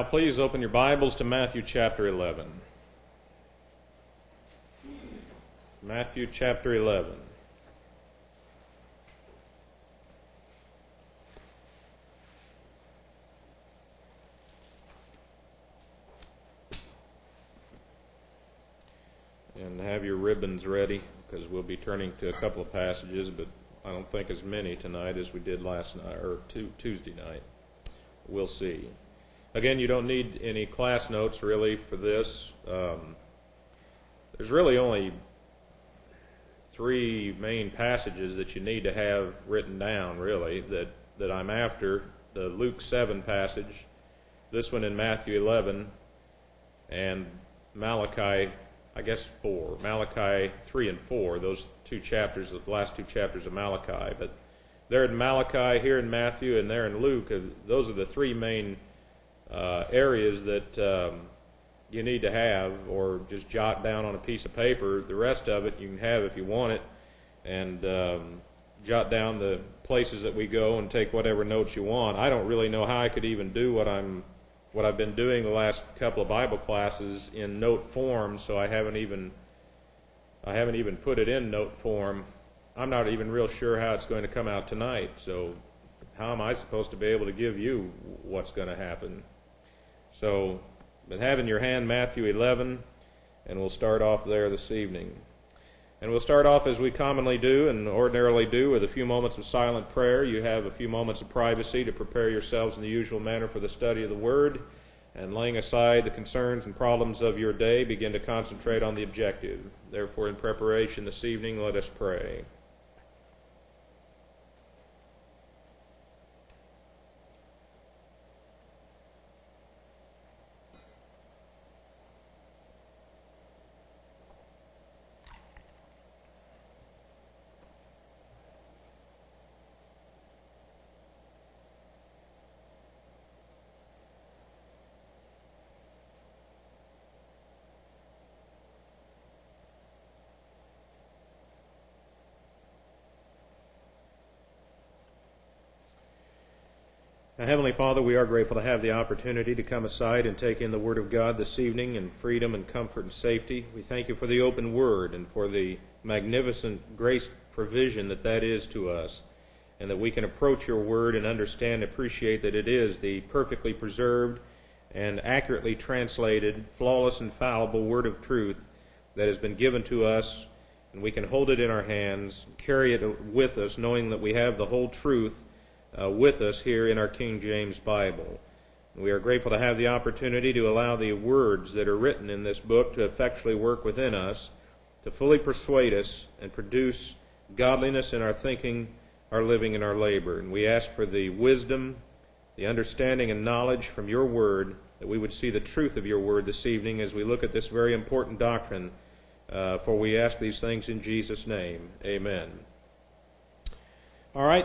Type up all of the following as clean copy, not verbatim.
Now please open your Bibles to Matthew chapter 11. Matthew chapter 11. And have your ribbons ready, because we'll be turning to a couple of passages, but I don't think as many tonight as we did last night, or Tuesday night. We'll see. Again, you don't need any class notes really for this. There's really only three main passages that you need to have written down, really, that I'm after. The Luke 7 passage, this one in Matthew 11, and Malachi, I guess 4. Malachi 3 and 4, those two chapters, the last two chapters of Malachi. But there in Malachi, here in Matthew, and there in Luke, those are the three main areas that you need to have, or just jot down on a piece of paper. The rest of it you can have if you want it, and jot down the places that we go and take whatever notes you want. I don't really know how I could even do what I've been doing the last couple of Bible classes in note form, so I haven't even put it in note form. I'm not even real sure how it's going to come out tonight, so how am I supposed to be able to give you what's going to happen? So, but have in your hand Matthew 11, and we'll start off there this evening. And we'll start off as we commonly do and ordinarily do, with a few moments of silent prayer. You have a few moments of privacy to prepare yourselves in the usual manner for the study of the Word, and laying aside the concerns and problems of your day, begin to concentrate on the objective. Therefore, in preparation this evening, let us pray. Heavenly Father, we are grateful to have the opportunity to come aside and take in the Word of God this evening in freedom and comfort and safety. We thank you for the open Word and for the magnificent grace provision that is to us, and that we can approach your Word and understand and appreciate that it is the perfectly preserved and accurately translated, flawless and fallible Word of truth that has been given to us, and we can hold it in our hands, carry it with us, knowing that we have the whole truth with us here in our King James Bible. We are grateful to have the opportunity to allow the words that are written in this book to effectually work within us, to fully persuade us and produce godliness in our thinking, our living, and our labor. And we ask for the wisdom, the understanding, and knowledge from your word, that we would see the truth of your word this evening as we look at this very important doctrine. For we ask these things in Jesus' name. Amen. All right.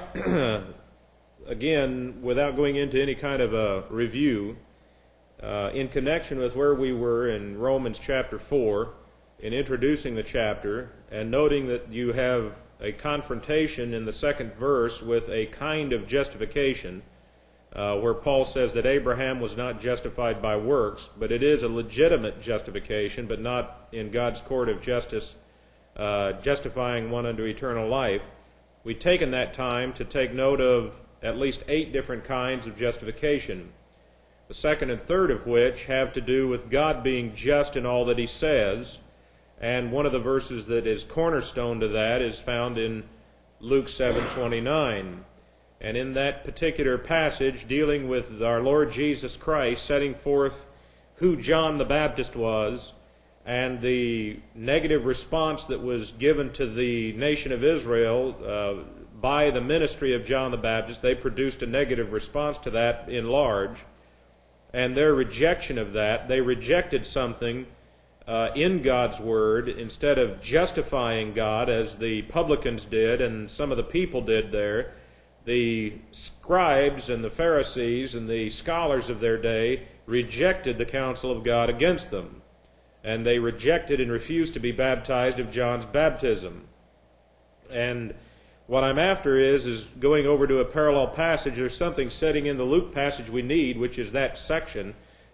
Again, without going into any kind of a review, in connection with where we were in Romans chapter 4, in introducing the chapter, and noting that you have a confrontation in the second verse with a kind of justification, where Paul says that Abraham was not justified by works, but it is a legitimate justification, but not in God's court of justice, justifying one unto eternal life. We've taken that time to take note of at least 8 different kinds of justification, the second and third of which have to do with God being just in all that he says, and one of the verses that is cornerstone to that is found in Luke 7:29. And in that particular passage, dealing with our Lord Jesus Christ setting forth who John the Baptist was, and the negative response that was given to the nation of Israel by the ministry of John the Baptist, they produced a negative response to that in large. And their rejection of that, they rejected something in God's Word instead of justifying God as the publicans did and some of the people did there. The scribes and the Pharisees and the scholars of their day rejected the counsel of God against them. And they rejected and refused to be baptized of John's baptism. And what I'm after is going over to a parallel passage. There's something setting in the Luke passage we need, which is that section,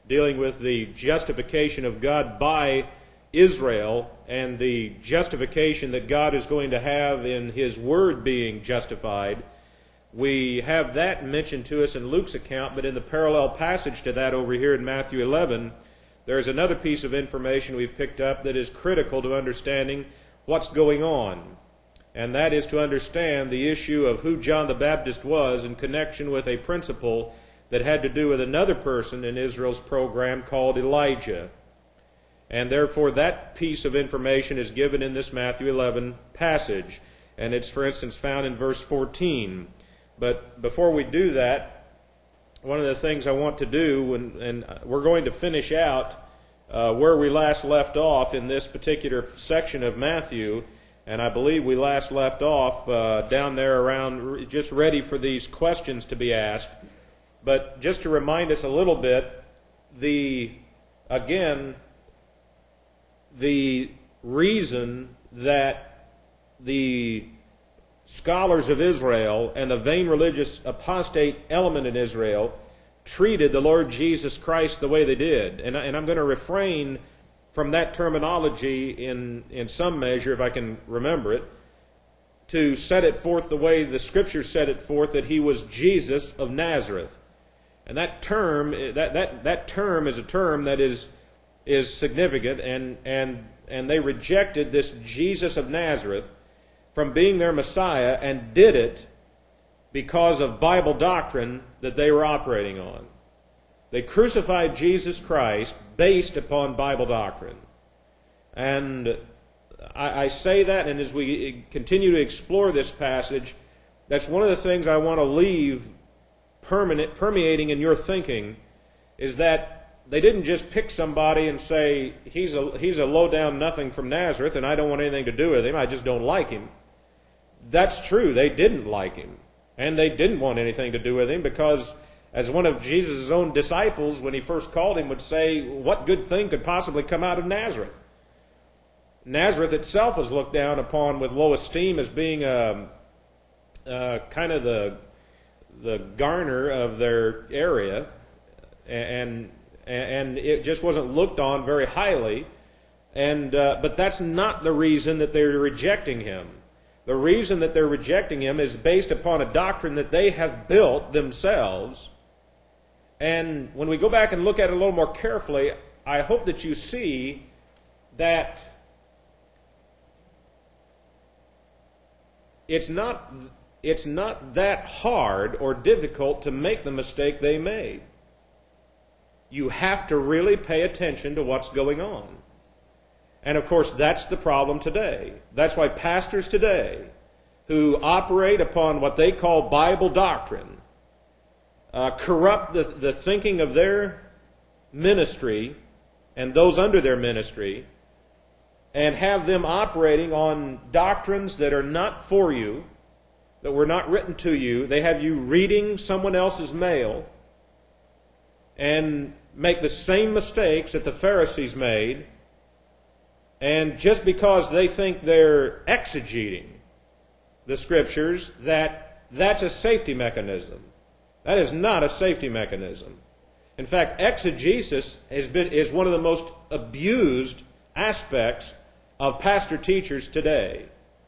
dealing with the justification of God by Israel and the justification that God is going to have in His Word being justified. We have that mentioned to us in Luke's account, but in the parallel passage to that over here in Matthew 11, there's another piece of information we've picked up that is critical to understanding what's going on. And that is to understand the issue of who John the Baptist was in connection with a principle that had to do with another person in Israel's program called Elijah. And therefore that piece of information is given in this Matthew 11 passage. And it's, for instance, found in verse 14. But before we do that, one of the things I want to do, and we're going to finish out where we last left off in this particular section of Matthew, and I believe we last left off down there around just ready for these questions to be asked. But just to remind us a little bit, the reason that the scholars of Israel and the vain religious apostate element in Israel treated the Lord Jesus Christ the way they did. And I'm going to refrain from that terminology in some measure, if I can remember it, to set it forth the way the Scriptures set it forth, that He was Jesus of Nazareth. And that term, that term is a term that is significant, and they rejected this Jesus of Nazareth from being their Messiah, and did it because of Bible doctrine that they were operating on. They crucified Jesus Christ based upon Bible doctrine. And I say that, and as we continue to explore this passage, that's one of the things I want to leave permeating in your thinking, is that they didn't just pick somebody and say, he's a low-down nothing from Nazareth, and I don't want anything to do with him, I just don't like him. That's true, they didn't like him, and they didn't want anything to do with him, because as one of Jesus' own disciples, when He first called him, would say, what good thing could possibly come out of Nazareth? Nazareth itself was looked down upon with low esteem as being kind of the garner of their area, and it just wasn't looked on very highly. But that's not the reason that they're rejecting Him. The reason that they're rejecting Him is based upon a doctrine that they have built themselves. And when we go back and look at it a little more carefully, I hope that you see that it's not that hard or difficult to make the mistake they made. You have to really pay attention to what's going on. And of course, that's the problem today. That's why pastors today, who operate upon what they call Bible doctrine, corrupt the thinking of their ministry and those under their ministry, and have them operating on doctrines that are not for you, that were not written to you. They have you reading someone else's mail and make the same mistakes that the Pharisees made. And just because they think they're exegeting the Scriptures, that's a safety mechanism. That is not a safety mechanism. In fact, exegesis is one of the most abused aspects of pastor teachers today.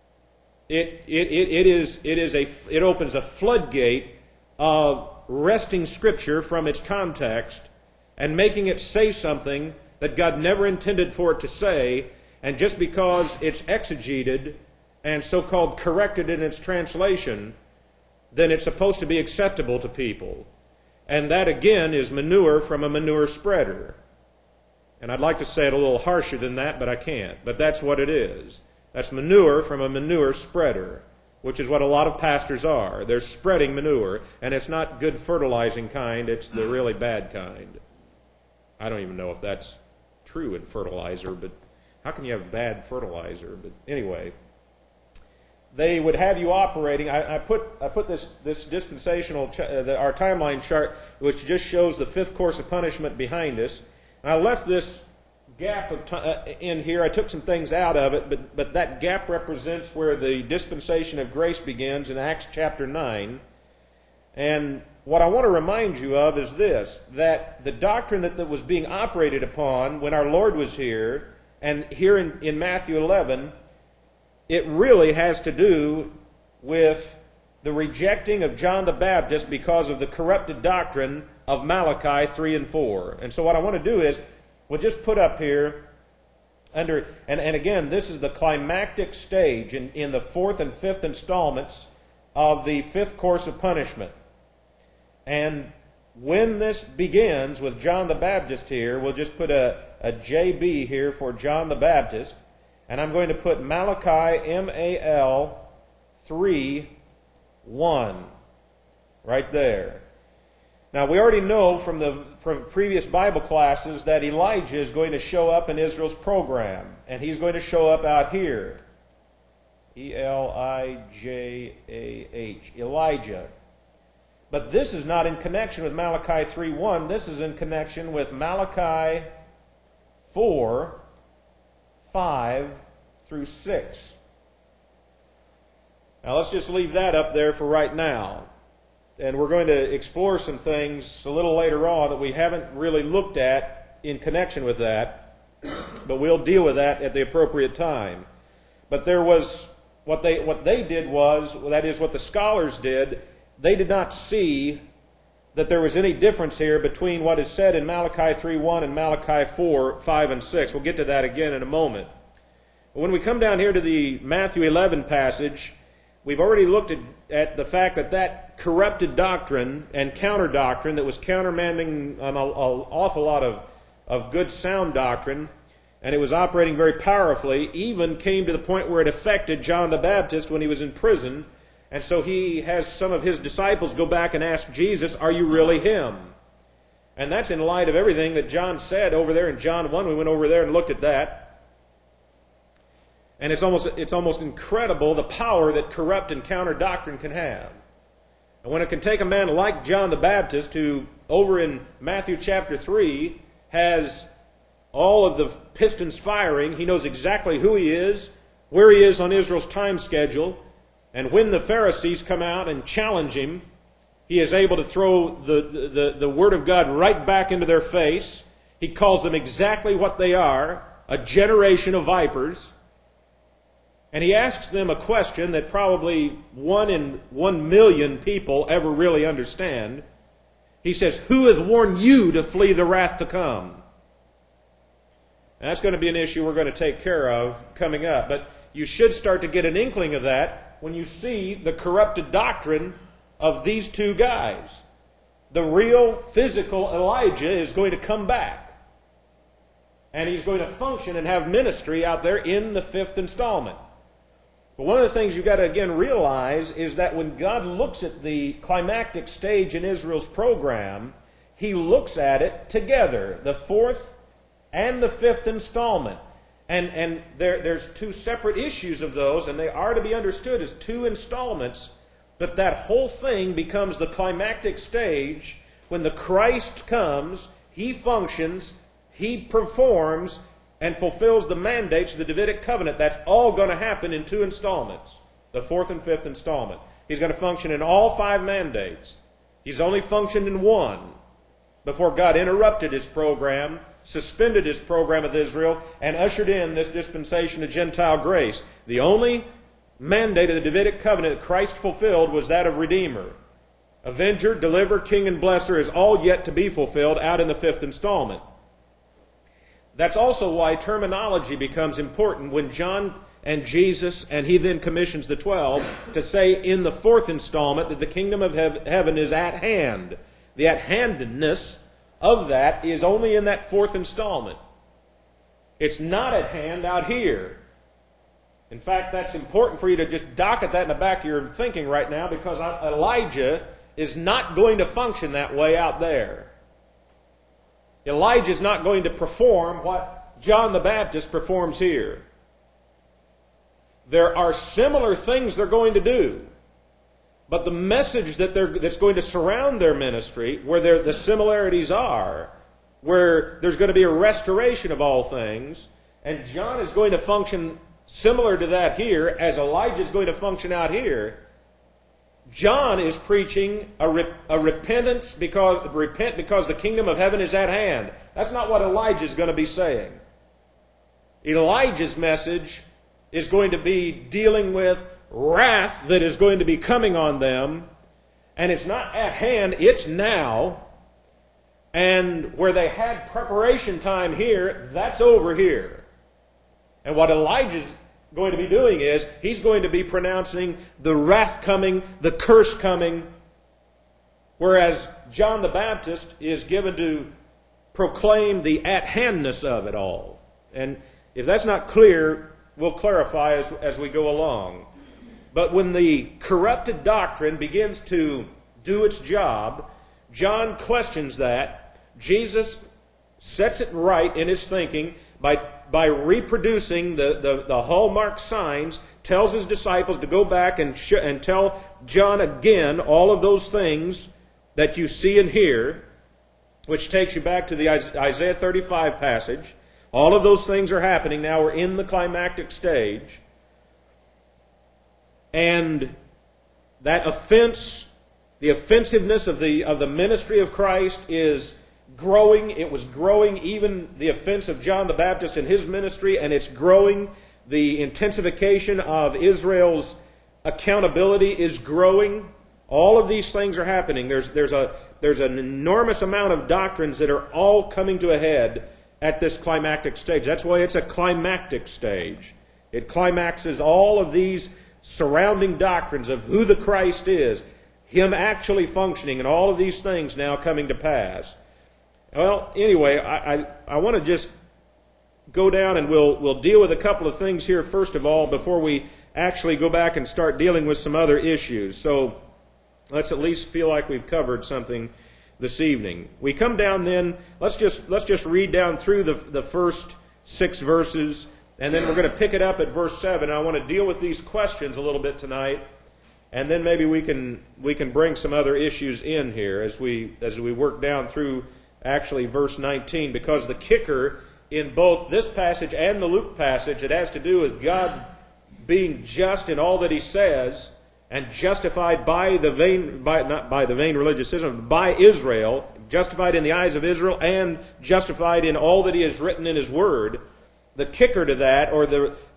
It opens a floodgate of wresting Scripture from its context and making it say something that God never intended for it to say, and just because it's exegeted and so-called corrected in its translation, then it's supposed to be acceptable to people. And that, again, is manure from a manure spreader. And I'd like to say it a little harsher than that, but I can't. But that's what it is. That's manure from a manure spreader, which is what a lot of pastors are. They're spreading manure, and it's not good fertilizing kind, it's the really bad kind. I don't even know if that's true in fertilizer, but how can you have bad fertilizer? But anyway, they would have you operating. I put this dispensational our timeline chart, which just shows the fifth course of punishment behind us. And I left this gap of in here. I took some things out of it, but that gap represents where the dispensation of grace begins in Acts chapter 9. And what I want to remind you of is this, that the doctrine that was being operated upon when our Lord was here, and here in Matthew 11, it really has to do with the rejecting of John the Baptist because of the corrupted doctrine of Malachi 3 and 4. And so what I want to do is, we'll just put up here, and again, this is the climactic stage in the fourth and fifth installments of the fifth course of punishment. And when this begins with John the Baptist here, we'll just put a JB here for John the Baptist, and I'm going to put Malachi, M-A-L, 3:1, right there. Now, we already know from previous Bible classes that Elijah is going to show up in Israel's program, and he's going to show up out here. E-L-I-J-A-H, Elijah. But this is not in connection with Malachi 3:1. This is in connection with Malachi 4:5-6. Now, let's just leave that up there for right now. And we're going to explore some things a little later on that we haven't really looked at in connection with that, but we'll deal with that at the appropriate time. But there was, what they did was, that is what the scholars did, they did not see that there was any difference here between what is said in Malachi 3:1 and Malachi 4:5-6. We'll get to that again in a moment. But when we come down here to the Matthew 11 passage, we've already looked at the fact that corrupted doctrine and counter-doctrine that was countermanding an awful lot of good sound doctrine, and it was operating very powerfully, even came to the point where it affected John the Baptist when he was in prison. And so he has some of his disciples go back and ask Jesus, "Are you really him?" And that's in light of everything that John said over there in John 1. We went over there and looked at that. And it's almost incredible the power that corrupt and counter doctrine can have. And when it can take a man like John the Baptist, who over in Matthew chapter 3 has all of the pistons firing, he knows exactly who he is, where he is on Israel's time schedule, and when the Pharisees come out and challenge him, he is able to throw the Word of God right back into their face. He calls them exactly what they are, a generation of vipers. And he asks them a question that probably 1 in 1 million people ever really understand. He says, "Who hath warned you to flee the wrath to come?" And that's going to be an issue we're going to take care of coming up. But you should start to get an inkling of that when you see the corrupted doctrine of these two guys. The real physical Elijah is going to come back. And he's going to function and have ministry out there in the fifth installment. But one of the things you've got to again realize is that when God looks at the climactic stage in Israel's program, He looks at it together, the fourth and the fifth installment. And there's two separate issues of those, and they are to be understood as two installments, but that whole thing becomes the climactic stage when the Christ comes, He functions, He performs, and fulfills the mandates of the Davidic covenant. That's all going to happen in two installments, the fourth and fifth installment. He's going to function in all 5 mandates. He's only functioned in one before God interrupted His program, suspended His program with Israel, and ushered in this dispensation of Gentile grace. The only mandate of the Davidic covenant that Christ fulfilled was that of Redeemer. Avenger, deliverer, king, and blesser is all yet to be fulfilled out in the fifth installment. That's also why terminology becomes important when John and Jesus, and He then commissions the 12 to say in the fourth installment that the kingdom of heaven is at hand. The at-handedness of that is only in that fourth installment. It's not at hand out here. In fact, that's important for you to just docket that in the back of your thinking right now, because Elijah is not going to function that way out there. Elijah is not going to perform what John the Baptist performs here. There are similar things they're going to do, but the message that's going to surround their ministry, where the similarities are, where there's going to be a restoration of all things, and John is going to function similar to that here, as Elijah is going to function out here. John is preaching a repentance repent because the kingdom of heaven is at hand. That's not what Elijah is going to be saying. Elijah's message is going to be dealing with wrath that is going to be coming on them, and it's not at hand, it's now. And where they had preparation time here, that's over here. And what Elijah's going to be doing is, he's going to be pronouncing the wrath coming, the curse coming, whereas John the Baptist is given to proclaim the at-handness of it all. And if that's not clear, we'll clarify as we go along. But when the corrupted doctrine begins to do its job, John questions that. Jesus sets it right in his thinking by reproducing the hallmark signs, tells his disciples to go back and tell John again all of those things that you see and hear, which takes you back to the Isaiah 35 passage. All of those things are happening now. We're in the climactic stage. And that offense, the offensiveness of the ministry of Christ is growing. It was growing, even the offense of John the Baptist in his ministry, and it's growing. The intensification of Israel's accountability is growing. All of these things are happening. There's an enormous amount of doctrines that are all coming to a head at this climactic stage. That's why it's a climactic stage. It climaxes all of these surrounding doctrines of who the Christ is, Him actually functioning, and all of these things now coming to pass. Well, anyway, I want to just go down and we'll deal with a couple of things here first of all before we actually go back and start dealing with some other issues. So let's at least feel like we've covered something this evening. We come down then, let's just read down through the first 6 verses, and then we're going to pick it up at verse 7. I want to deal with these questions a little bit tonight, and then maybe we can bring some other issues in here as we work down through actually verse 19, because the kicker in both this passage and the Luke passage, it has to do with God being just in all that He says and justified not by the vain religious system, but by Israel, justified in the eyes of Israel and justified in all that He has written in His Word. The kicker to that, or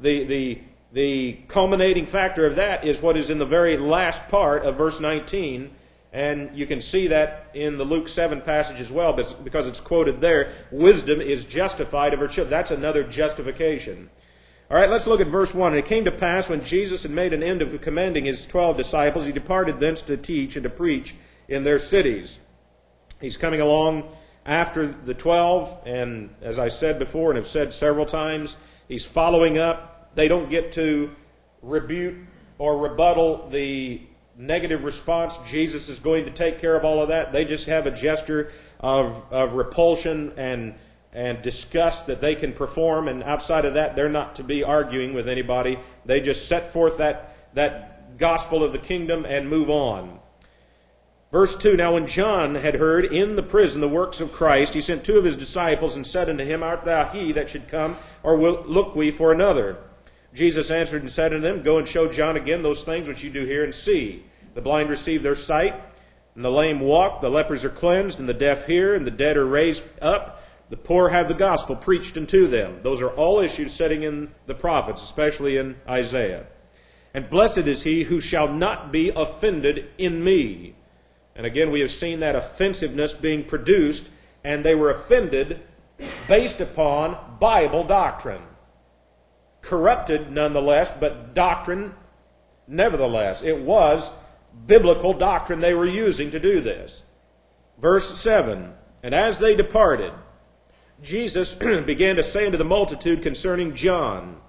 the culminating factor of that, is what is in the very last part of verse 19. And you can see that in the Luke 7 passage as well, because it's quoted there. Wisdom is justified of her children. That's another justification. All right, let's look at verse 1. And it came to pass, when Jesus had made an end of commanding His 12 disciples, He departed thence to teach and to preach in their cities. He's coming along after the 12, and as I said before and have said several times, He's following up. They don't get to rebuke or rebuttal the negative response. Jesus is going to take care of all of that. They just have a gesture of repulsion and disgust that they can perform, and outside of that, they're not to be arguing with anybody. They just set forth that gospel of the kingdom and move on. Verse 2, Now when John had heard in the prison the works of Christ, he sent 2 of his disciples and said unto him, Art thou he that should come, or look we for another? Jesus answered and said unto them, Go and show John again those things which you do hear and see. The blind receive their sight, and the lame walk, the lepers are cleansed, and the deaf hear, and the dead are raised up. The poor have the gospel preached unto them. Those are all issues setting in the prophets, especially in Isaiah. And blessed is he who shall not be offended in me. And again, we have seen that offensiveness being produced, and they were offended based upon Bible doctrine. Corrupted nonetheless, but doctrine nevertheless. It was biblical doctrine they were using to do this. Verse 7, And as they departed, Jesus began to say unto the multitude concerning John.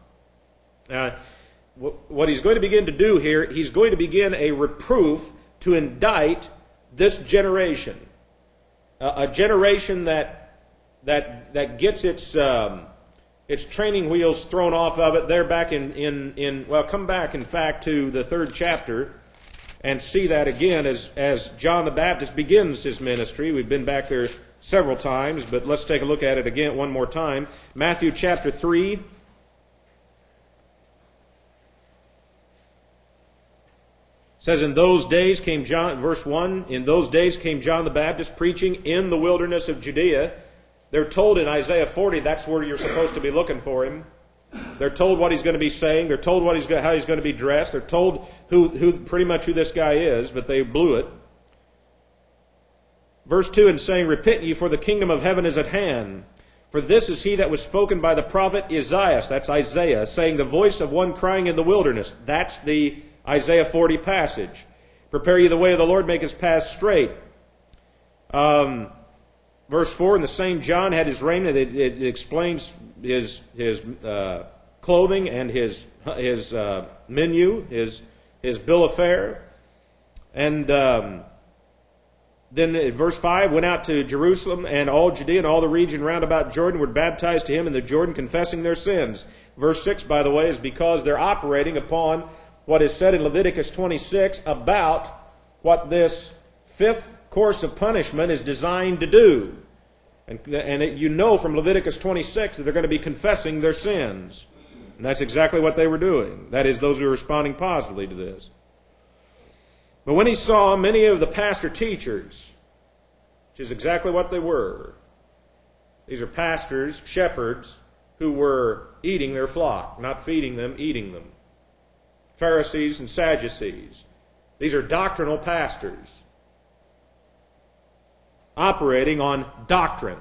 What He's going to begin to do here, He's going to begin a reproof to indict this generation. A generation that gets its training wheels thrown off of it. They're back come back in fact to the 3rd chapter and see that again as John the Baptist begins his ministry. We've been back there several times, but let's take a look at it again one more time. Matthew chapter 3. says, in those days came John, verse 1, in those days came John the Baptist preaching in the wilderness of Judea. They're told in Isaiah 40 that's where you're supposed to be looking for him. They're told what he's going to be saying. They're told how he's going to be dressed. They're told pretty much who this guy is, but they blew it. Verse 2, and saying, repent ye, for the kingdom of heaven is at hand. For this is he that was spoken by the prophet Isaiah, that's Isaiah, saying, the voice of one crying in the wilderness. That's the Isaiah 40 passage. Prepare ye the way of the Lord, make his paths straight. Verse 4, and the same John had his raiment. It explains his clothing and his menu, his bill of fare. And then verse 5, went out to Jerusalem, and all Judea and all the region round about Jordan were baptized to him in the Jordan, confessing their sins. Verse 6, by the way, is because they're operating upon what is said in Leviticus 26 about what this fifth course of punishment is designed to do. And you know from Leviticus 26 that they're going to be confessing their sins. And that's exactly what they were doing. That is, those who are responding positively to this. But when he saw many of the pastor teachers, which is exactly what they were, these are pastors, shepherds, who were eating their flock, not feeding them, eating them. Pharisees and Sadducees. These are doctrinal pastors, operating on doctrine.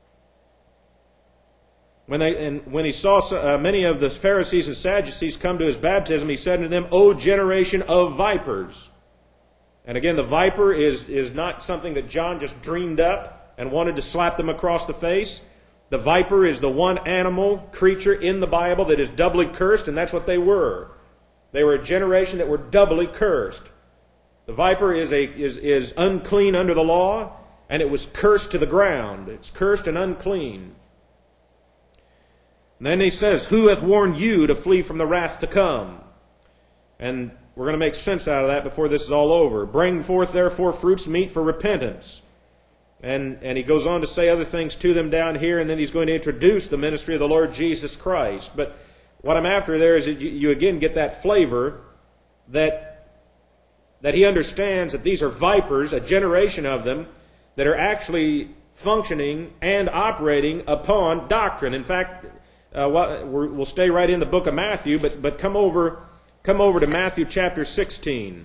When he saw many of the Pharisees and Sadducees come to his baptism, he said unto them, O generation of vipers. And again, the viper is not something that John just dreamed up and wanted to slap them across the face. The viper is the one animal creature in the Bible that is doubly cursed, and that's what they were. They were a generation that were doubly cursed. The viper is unclean under the law, and it was cursed to the ground. It's cursed and unclean. And then he says, who hath warned you to flee from the wrath to come? And we're going to make sense out of that before this is all over. Bring forth therefore fruits meet for repentance. And he goes on to say other things to them down here, and then he's going to introduce the ministry of the Lord Jesus Christ. But what I'm after there is that you again get that flavor that he understands that these are vipers, a generation of them, that are actually functioning and operating upon doctrine. In fact, we'll stay right in the book of Matthew, but come over to Matthew chapter 16.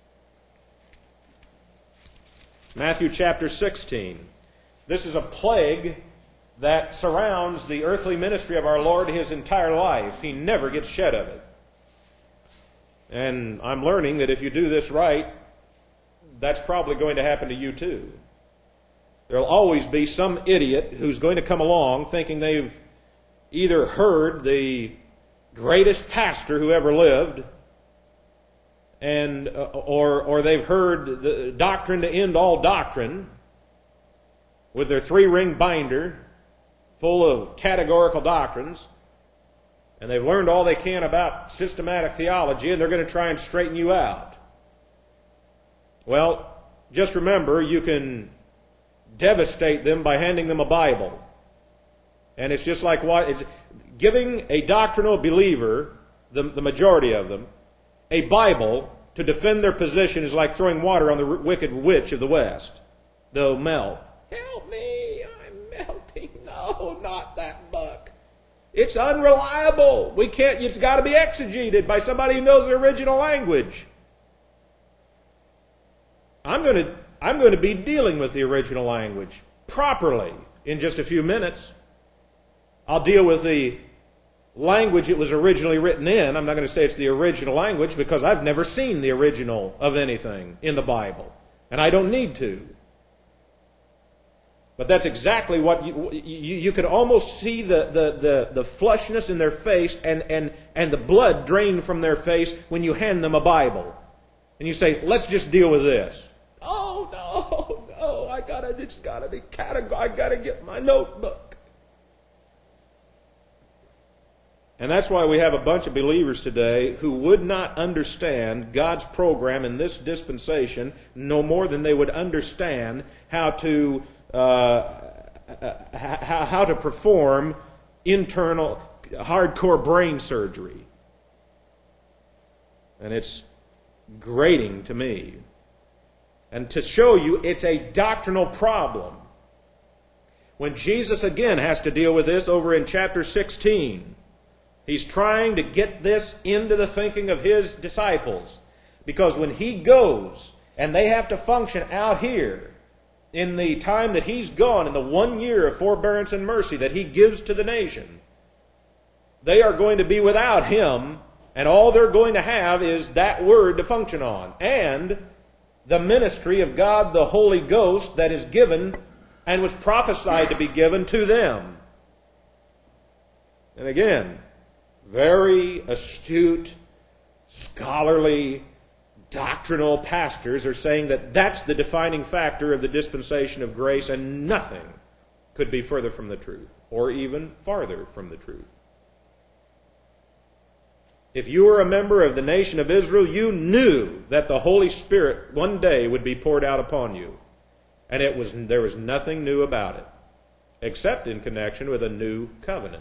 Matthew chapter 16. This is a plague that surrounds the earthly ministry of our Lord his entire life. He never gets shed of it. And I'm learning that if you do this right, that's probably going to happen to you too. There'll always be some idiot who's going to come along thinking they've either heard the greatest pastor who ever lived, and or they've heard the doctrine to end all doctrine with their 3-ring binder full of categorical doctrines, and they've learned all they can about systematic theology, and they're going to try and straighten you out. Well, just remember, you can devastate them by handing them a Bible. And it's just like giving a doctrinal believer, the majority of them, a Bible to defend their position is like throwing water on the wicked witch of the West. They'll melt. Help me, I'm melting. No, not that buck. It's unreliable. It's got to be exegeted by somebody who knows the original language. I'm going to be dealing with the original language properly in just a few minutes. I'll deal with the language it was originally written in. I'm not going to say it's the original language because I've never seen the original of anything in the Bible. And I don't need to. But that's exactly what you could almost see the flushness in their face and the blood drain from their face when you hand them a Bible. And you say, let's just deal with this. Oh, no, it's got to be categorical. I got to get my notebook. And that's why we have a bunch of believers today who would not understand God's program in this dispensation no more than they would understand how to perform internal hardcore brain surgery. And it's grating to me. And to show you it's a doctrinal problem. When Jesus again has to deal with this over in chapter 16, he's trying to get this into the thinking of his disciples. Because when he goes and they have to function out here in the time that he's gone, in the 1 year of forbearance and mercy that he gives to the nation, they are going to be without him, and all they're going to have is that word to function on. And the ministry of God, the Holy Ghost, that is given and was prophesied to be given to them. And again, very astute, scholarly, doctrinal pastors are saying that that's the defining factor of the dispensation of grace, and nothing could be further from the truth, or even farther from the truth. If you were a member of the nation of Israel, you knew that the Holy Spirit one day would be poured out upon you. And there was nothing new about it, except in connection with a new covenant.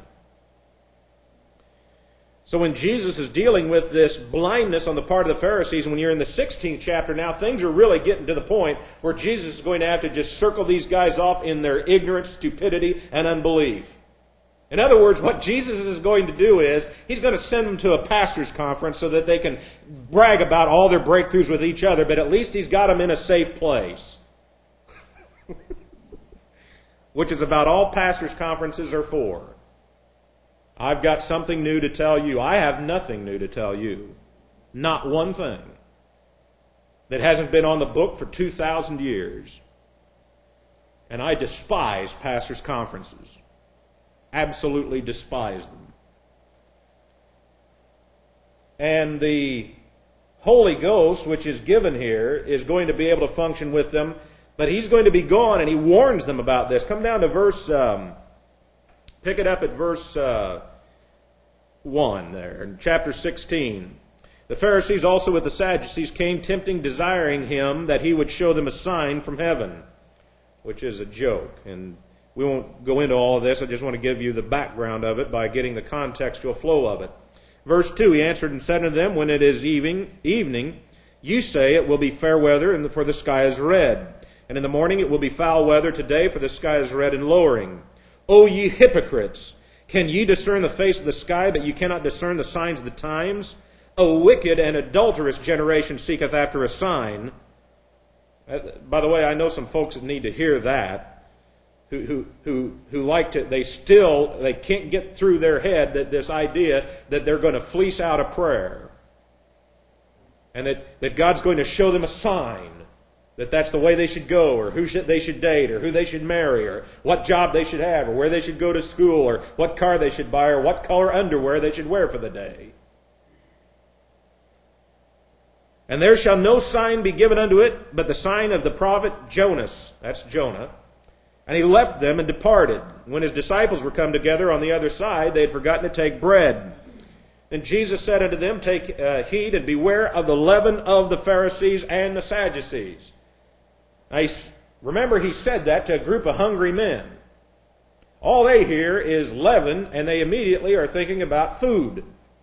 So when Jesus is dealing with this blindness on the part of the Pharisees, and when you're in the 16th chapter now, things are really getting to the point where Jesus is going to have to just circle these guys off in their ignorance, stupidity, and unbelief. In other words, what Jesus is going to do is, he's going to send them to a pastor's conference so that they can brag about all their breakthroughs with each other, but at least he's got them in a safe place. Which is about all pastors' conferences are for. I've got something new to tell you. I have nothing new to tell you. Not one thing that hasn't been on the book for 2,000 years. And I despise pastors' conferences. Absolutely despise them. And the Holy Ghost, which is given here, is going to be able to function with them, but he's going to be gone, and he warns them about this. Come down to verse, pick it up at verse 1 there, in chapter 16. The Pharisees also with the Sadducees came tempting, desiring him that he would show them a sign from heaven, which is a joke. And we won't go into all of this. I just want to give you the background of it by getting the contextual flow of it. Verse 2, he answered and said unto them, when it is evening, you say it will be fair weather, for the sky is red. And in the morning it will be foul weather today, for the sky is red and lowering. O ye hypocrites, can ye discern the face of the sky, but you cannot discern the signs of the times? A wicked and adulterous generation seeketh after a sign. By the way, I know some folks that need to hear that. Who like to, they can't get through their head that this idea that they're going to fleece out a prayer. And that God's going to show them a sign that that's the way they should go, or they should date, or who they should marry, or what job they should have, or where they should go to school, or what car they should buy, or what color underwear they should wear for the day. And there shall no sign be given unto it, but the sign of the prophet Jonas. That's Jonah. And he left them and departed. When his disciples were come together on the other side, they had forgotten to take bread. Then Jesus said unto them, take heed and beware of the leaven of the Pharisees and the Sadducees. Now, remember, he said that to a group of hungry men. All they hear is leaven, and they immediately are thinking about food.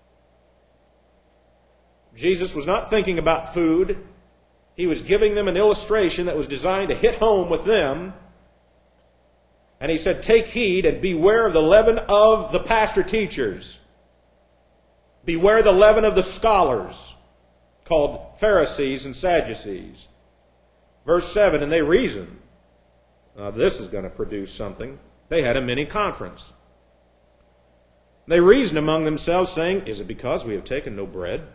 Jesus was not thinking about food. He was giving them an illustration that was designed to hit home with them. And he said, take heed and beware of the leaven of the pastor teachers. Beware the leaven of the scholars, called Pharisees and Sadducees. Verse 7, and they reasoned. This is going to produce something. They had a mini conference. They reasoned among themselves, saying, is it because we have taken no bread?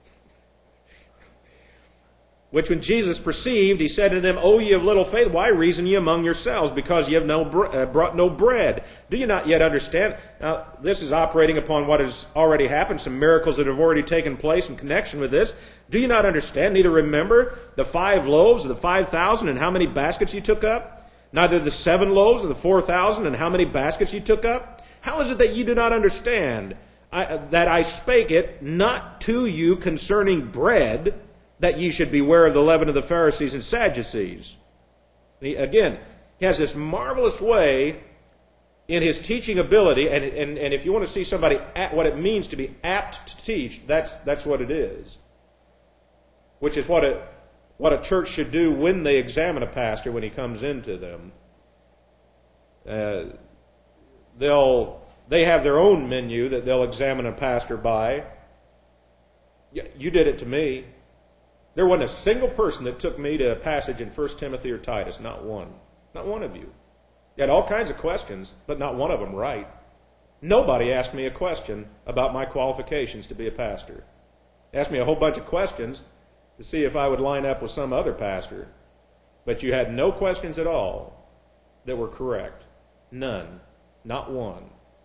Which when Jesus perceived, he said to them, O ye of little faith, why reason ye among yourselves, because ye have brought no bread? Do you not yet understand? Now, this is operating upon what has already happened, some miracles that have already taken place in connection with this. Do you not understand, neither remember the 5 loaves of the 5,000 and how many baskets you took up? Neither the 7 loaves of the 4,000 and how many baskets you took up? How is it that you do not understand that I spake it not to you concerning bread, that ye should beware of the leaven of the Pharisees and Sadducees? Again, he has this marvelous way in his teaching ability, and if you want to see somebody what it means to be apt to teach, that's what it is. which is what a church should do when they examine a pastor when he comes into them. They have their own menu that they'll examine a pastor by. You did it to me. There wasn't a single person that took me to a passage in 1 Timothy or Titus. Not one. Not one of you. You had all kinds of questions, but not one of them right. Nobody asked me a question about my qualifications to be a pastor. Asked me a whole bunch of questions to see if I would line up with some other pastor. But you had no questions at all that were correct. None. Not one.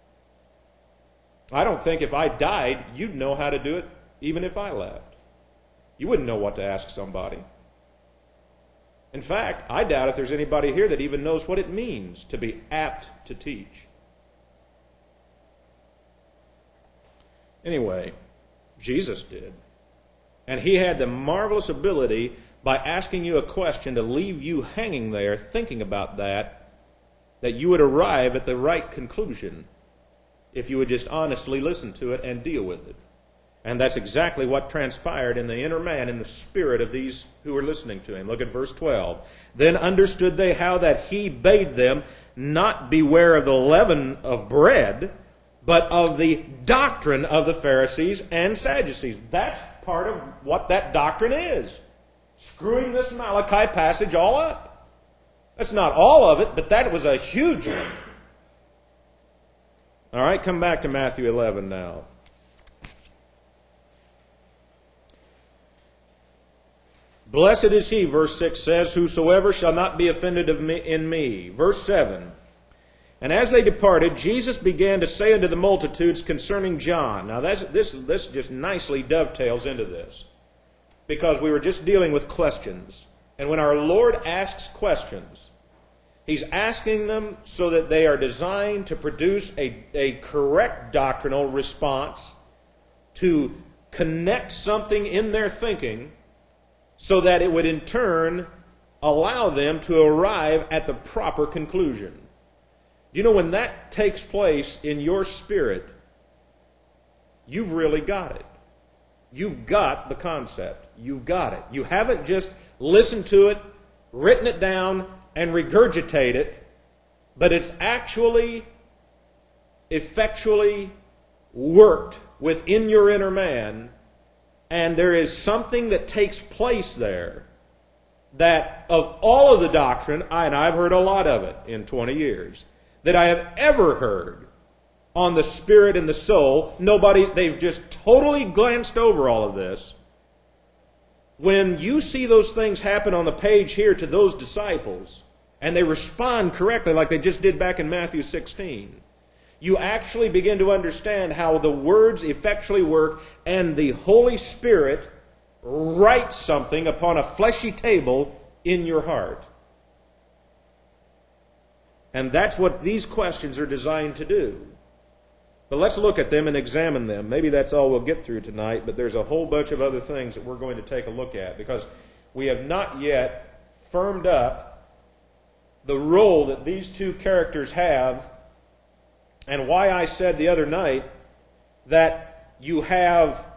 I don't think if I died, you'd know how to do it even if I left. You wouldn't know what to ask somebody. In fact, I doubt if there's anybody here that even knows what it means to be apt to teach. Anyway, Jesus did. And he had the marvelous ability, by asking you a question, to leave you hanging there thinking about that you would arrive at the right conclusion if you would just honestly listen to it and deal with it. And that's exactly what transpired in the inner man, in the spirit of these who were listening to him. Look at verse 12. Then understood they how that he bade them not beware of the leaven of bread, but of the doctrine of the Pharisees and Sadducees. That's part of what that doctrine is. Screwing this Malachi passage all up. That's not all of it, but that was a huge one. All right, come back to Matthew 11 now. Blessed is he, verse 6 says, whosoever shall not be offended in me. Verse 7. And as they departed, Jesus began to say unto the multitudes concerning John. Now this just nicely dovetails into this, because we were just dealing with questions. And when our Lord asks questions, he's asking them so that they are designed to produce a correct doctrinal response, to connect something in their thinking so that it would in turn allow them to arrive at the proper conclusion. You know, when that takes place in your spirit, you've really got it. You've got the concept. You've got it. You haven't just listened to it, written it down, and regurgitate it, but it's actually effectually worked within your inner man, and there is something that takes place there that of all of the doctrine, and I've heard a lot of it in 20 years, that I have ever heard on the spirit and the soul, they've just totally glanced over all of this. When you see those things happen on the page here to those disciples, and they respond correctly like they just did back in Matthew 16, you actually begin to understand how the words effectually work, and the Holy Spirit writes something upon a fleshy table in your heart. And that's what these questions are designed to do. But let's look at them and examine them. Maybe that's all we'll get through tonight, but there's a whole bunch of other things that we're going to take a look at, because we have not yet firmed up the role that these two characters have, and why I said the other night that you have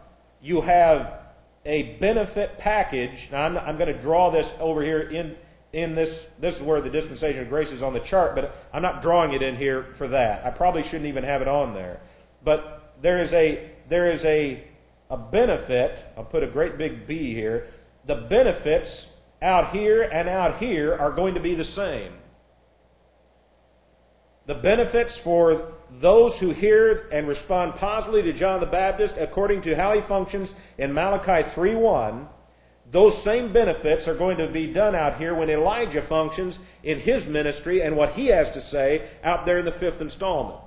a benefit package. Now I'm going to draw this over here in this. This is where the dispensation of grace is on the chart, but I'm not drawing it in here for that. I probably shouldn't even have it on there. But there is a benefit. I'll put a great big B here. The benefits out here and out here are going to be the same. The benefits for those who hear and respond positively to John the Baptist according to how he functions in Malachi 3:1, those same benefits are going to be done out here when Elijah functions in his ministry and what he has to say out there in the 5th installment.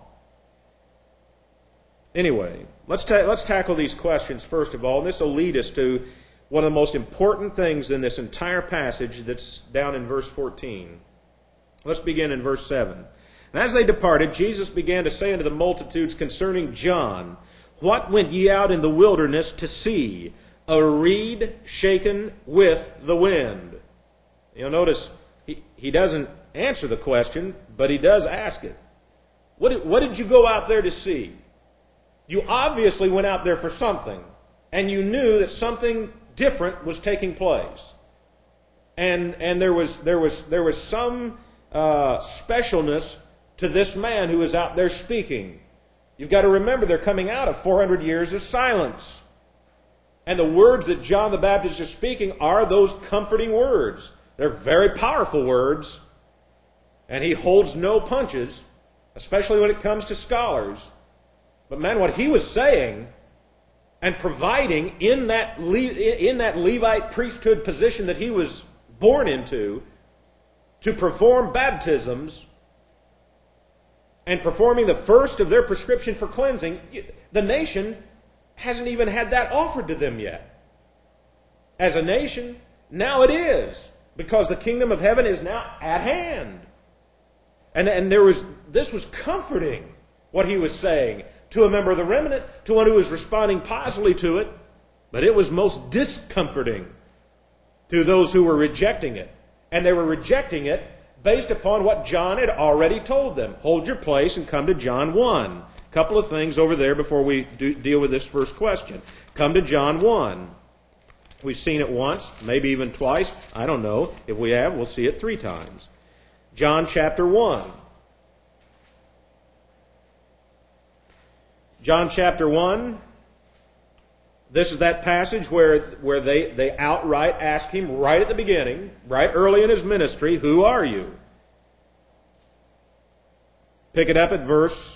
Anyway, let's tackle these questions first of all, and this will lead us to one of the most important things in this entire passage that's down in verse 14. Let's begin in verse 7. And as they departed, Jesus began to say unto the multitudes concerning John, what went ye out in the wilderness to see? A reed shaken with the wind. You'll notice he doesn't answer the question, but he does ask it. What did you go out there to see? You obviously went out there for something, and you knew that something different was taking place. And there was some specialness to this man who was out there speaking. You've got to remember they're coming out of 400 years of silence. And the words that John the Baptist is speaking are those comforting words. They're very powerful words. And he holds no punches, especially when it comes to scholars. But man, what he was saying and providing in that Levite priesthood position that he was born into, to perform baptisms and performing the first of their prescription for cleansing, the nation hasn't even had that offered to them yet. As a nation, now it is, because the kingdom of heaven is now at hand. And this was comforting, what he was saying, to a member of the remnant, to one who was responding positively to it, but it was most discomforting to those who were rejecting it. And they were rejecting it based upon what John had already told them. Hold your place and come to John 1. A couple of things over there before we deal with this first question. Come to John 1. We've seen it once, maybe even twice. I don't know. If we have, we'll see it 3 times. John chapter 1. John chapter 1. This is that passage where they outright ask him right at the beginning, right early in his ministry, who are you? Pick it up at verse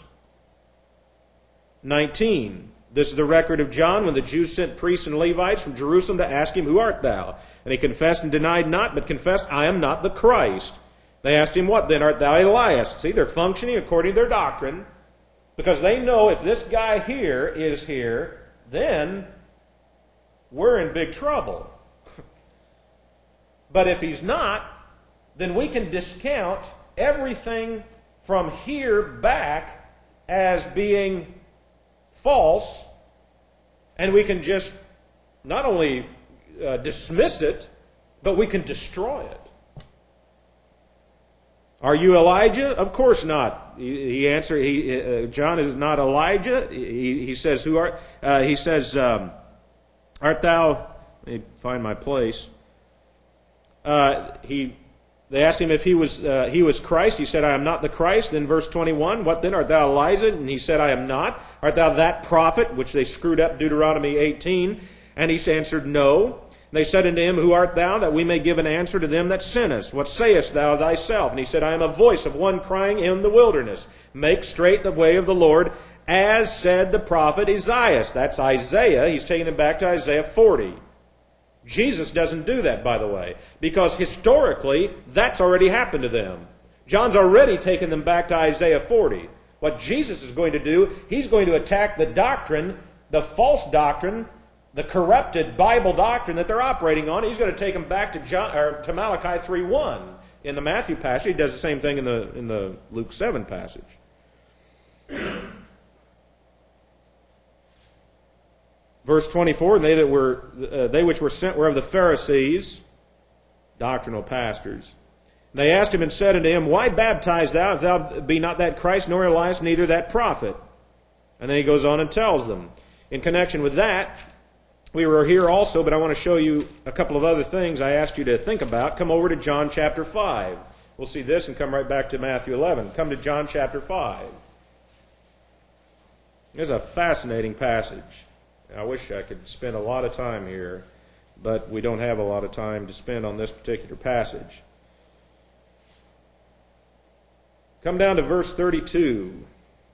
19. This is the record of John when the Jews sent priests and Levites from Jerusalem to ask him, who art thou? And he confessed and denied not, but confessed, I am not the Christ. They asked him, what then? Art thou Elias? See, they're functioning according to their doctrine, because they know if this guy here is here, then we're in big trouble. But if he's not, then we can discount everything from here back as being false, and we can just not only dismiss it, but we can destroy it. Are you Elijah? Of course not. He answered. John is not Elijah. He says, "Who art?" He says, "Art thou?" Let me find my place. They asked him if he was Christ. He said, "I am not the Christ." Then verse 21, "What then? Art thou Elijah?" And he said, "I am not." "Art thou that prophet?" Which they screwed up Deuteronomy 18. And he answered, "No." They said unto him, "Who art thou, that we may give an answer to them that sent us? What sayest thou thyself?" And he said, "I am a voice of one crying in the wilderness, make straight the way of the Lord, as said the prophet Isaiah." That's Isaiah. He's taking them back to Isaiah 40. Jesus doesn't do that, by the way, because historically, that's already happened to them. John's already taken them back to Isaiah 40. What Jesus is going to do, he's going to attack the doctrine, the false doctrine, the corrupted Bible doctrine that they're operating on. He's going to take them back to Malachi 3:1 in the Matthew passage. He does the same thing in the Luke 7 passage. Verse 24, they which were sent were of the Pharisees, doctrinal pastors. And they asked him and said unto him, "Why baptize thou, if thou be not that Christ, nor Elias, neither that prophet?" And then he goes on and tells them. In connection with that, we were here also, but I want to show you a couple of other things I asked you to think about. Come over to John chapter 5. We'll see this and come right back to Matthew 11. Come to John chapter 5. There's a fascinating passage. I wish I could spend a lot of time here, but we don't have a lot of time to spend on this particular passage. Come down to verse 32.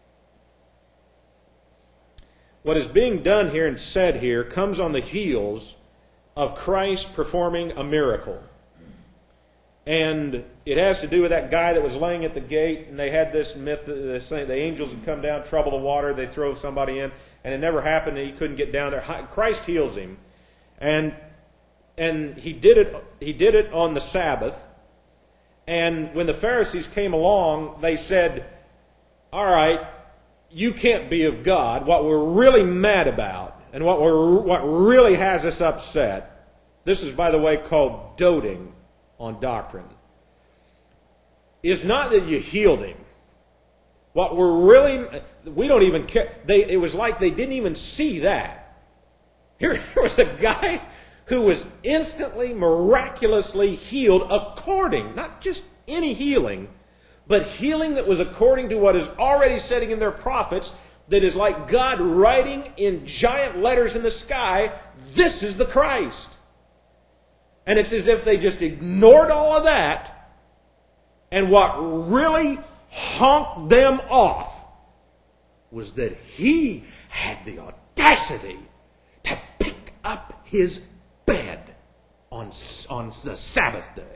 What is being done here and said here comes on the heels of Christ performing a miracle. And it has to do with that guy that was laying at the gate, and they had this myth, the angels would come down, trouble the water, they throw somebody in, and it never happened, and he couldn't get down there. Christ heals him. And he did it on the Sabbath. And when the Pharisees came along, they said, "All right, you can't be of God. What we're really mad about, and what really has us upset," this is, by the way, called doting on doctrine, "is not that you healed him. What we don't even care." It was like they didn't even see that. Here was a guy who was instantly, miraculously healed according, not just any healing, but healing that was according to what is already sitting in their prophets, that is like God writing in giant letters in the sky, this is the Christ. And it's as if they just ignored all of that, and what really honked them off was that he had the audacity to pick up his bed on the Sabbath day.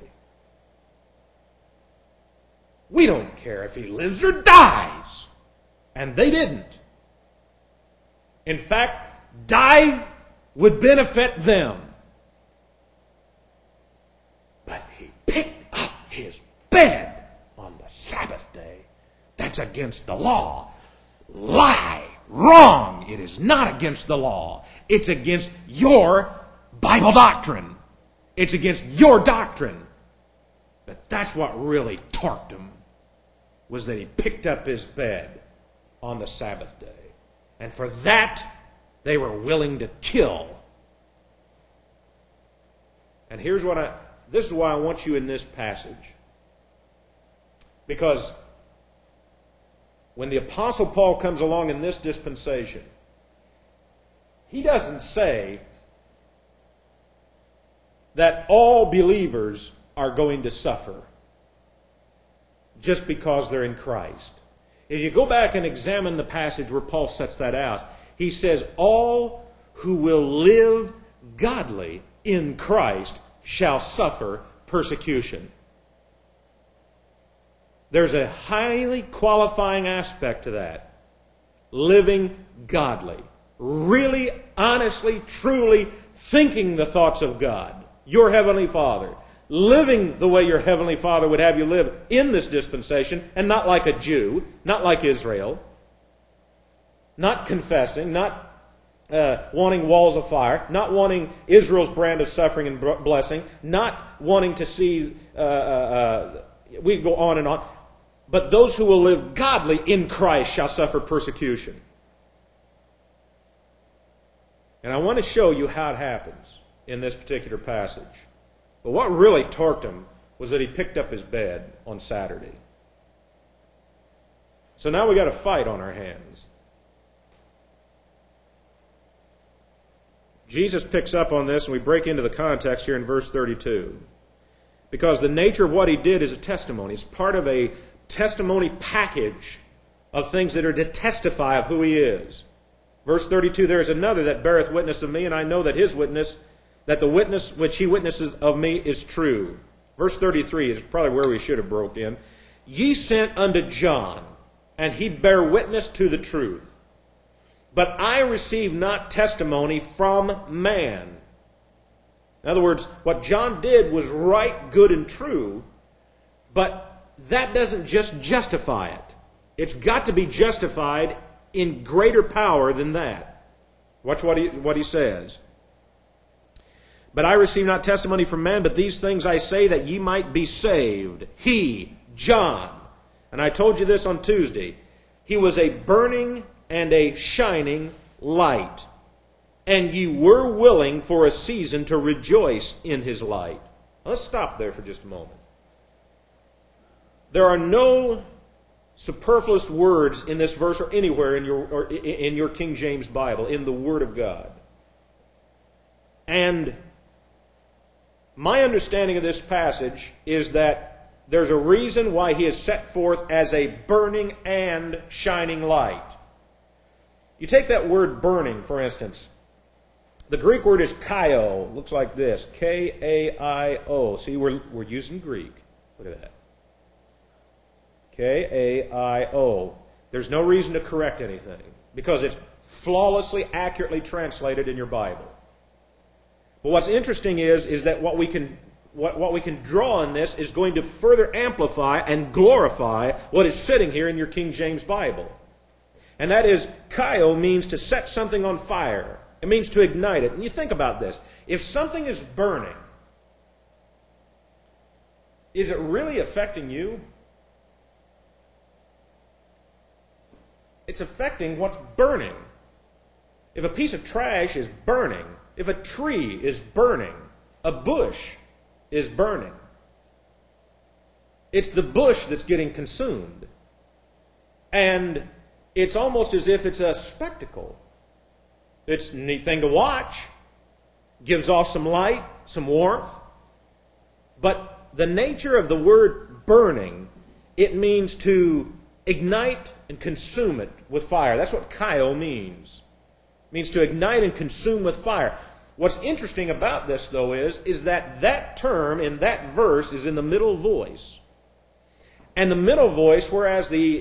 We don't care if he lives or dies. And they didn't. In fact, die would benefit them. But he picked up his bed on the Sabbath day. That's against the law. Lie. Wrong. It is not against the law. It's against your Bible doctrine. It's against your doctrine. But that's what really torqued him, was that he picked up his bed on the Sabbath day. And for that, they were willing to kill. And this is why I want you in this passage. Because when the Apostle Paul comes along in this dispensation, he doesn't say that all believers are going to suffer just because they're in Christ. If you go back and examine the passage where Paul sets that out, he says, all who will live godly in Christ shall suffer persecution. There's a highly qualifying aspect to that. Living godly. Really, honestly, truly thinking the thoughts of God, your Heavenly Father. Living the way your Heavenly Father would have you live in this dispensation, and not like a Jew, not like Israel, not confessing, not wanting walls of fire, not wanting Israel's brand of suffering and blessing, not wanting to see, we go on and on, but those who will live godly in Christ shall suffer persecution. And I want to show you how it happens in this particular passage. But what really torqued him was that he picked up his bed on Saturday. So now we got a fight on our hands. Jesus picks up on this, and we break into the context here in verse 32. Because the nature of what he did is a testimony. It's part of a testimony package of things that are to testify of who he is. Verse 32, there is another that beareth witness of me, and I know that his witness, that the witness which he witnesses of me is true. Verse 33 is probably where we should have broke in. Ye sent unto John, and he bare witness to the truth. But I receive not testimony from man. In other words, what John did was right, good, and true, but that doesn't just justify it. It's got to be justified in greater power than that. Watch what he says. But I receive not testimony from man, but these things I say that ye might be saved. He, John, and I told you this on Tuesday, he was a burning and a shining light. And ye were willing for a season to rejoice in his light. Now, let's stop there for just a moment. There are no superfluous words in this verse or anywhere in your King James Bible, in the Word of God. And my understanding of this passage is that there's a reason why he is set forth as a burning and shining light. You take that word burning, for instance. The Greek word is kaio. Looks like this. K-A-I-O. See, we're using Greek. Look at that. K-A-I-O. There's no reason to correct anything because it's flawlessly, accurately translated in your Bible. But what's interesting is that what we can draw on this is going to further amplify and glorify what is sitting here in your King James Bible. And that is, kaio means to set something on fire. It means to ignite it. And you think about this. If something is burning, is it really affecting you? It's affecting what's burning. If a piece of trash is burning, If a tree is burning, a bush is burning. It's the bush that's getting consumed. And it's almost as if it's a spectacle. It's a neat thing to watch. Gives off some light, some warmth. But the nature of the word burning, it means to ignite and consume it with fire. That's what kaio means. It means to ignite and consume with fire. What's interesting about this, though, is that term in that verse is in the middle voice. And the middle voice, whereas the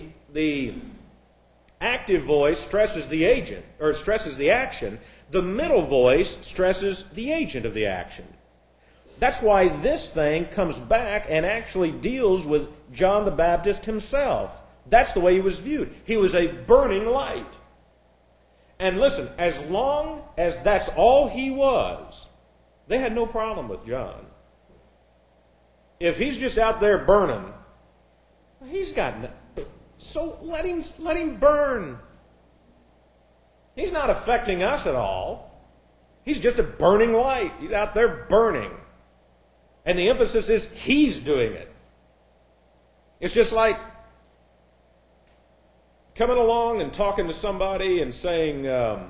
active voice stresses the agent, or stresses the action, the middle voice stresses the agent of the action. That's why this thing comes back and actually deals with John the Baptist himself. That's the way he was viewed. He was a burning light. And listen, as long as that's all he was, they had no problem with John. If he's just out there burning, he's got no, so let him burn. He's not affecting us at all. He's just a burning light. He's out there burning. And the emphasis is he's doing it. It's just like coming along and talking to somebody and saying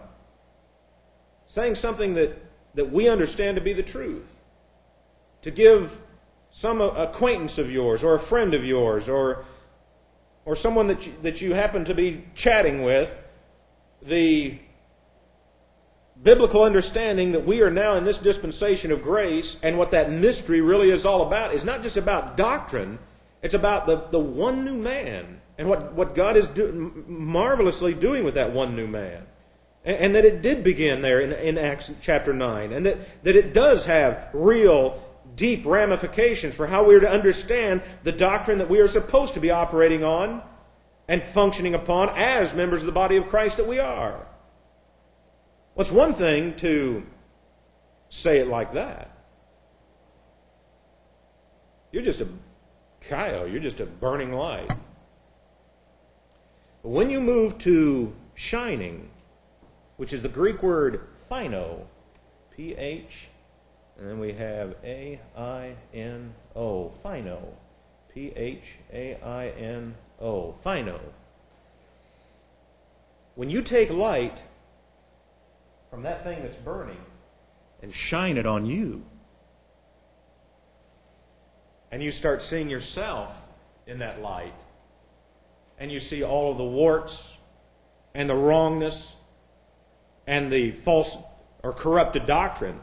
something that we understand to be the truth. To give some acquaintance of yours or a friend of yours or someone that you happen to be chatting with the biblical understanding that we are now in this dispensation of grace, and what that mystery really is all about is not just about doctrine, it's about the one new man and what God is marvelously doing with that one new man. And that it did begin there in Acts chapter 9, and that it does have real deep ramifications for how we are to understand the doctrine that we are supposed to be operating on and functioning upon as members of the body of Christ that we are. Well, it's one thing to say it like that. You're just a kaio, you're just a burning light. But when you move to shining, which is the Greek word phino, P-H, and then we have A-I-N-O, phino, P-H-A-I-N-O, phino. When you take light from that thing that's burning and shine it on you, and you start seeing yourself in that light, and you see all of the warts and the wrongness and the false or corrupted doctrine,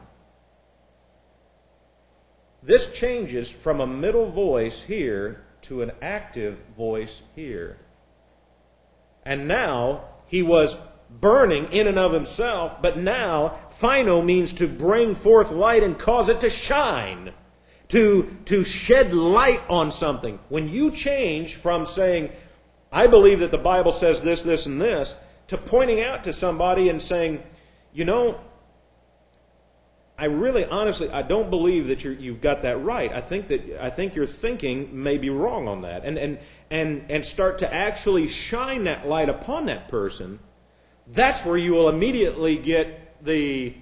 this changes from a middle voice here to an active voice here. And now he was burning in and of himself, but now phino means to bring forth light and cause it to shine, to shed light on something. When you change from saying, I believe that the Bible says this, this, and this, to pointing out to somebody and saying, you know, I really, honestly, I don't believe that you've got that right. I think your thinking may be wrong on that, and start to actually shine that light upon that person. That's where you will immediately get the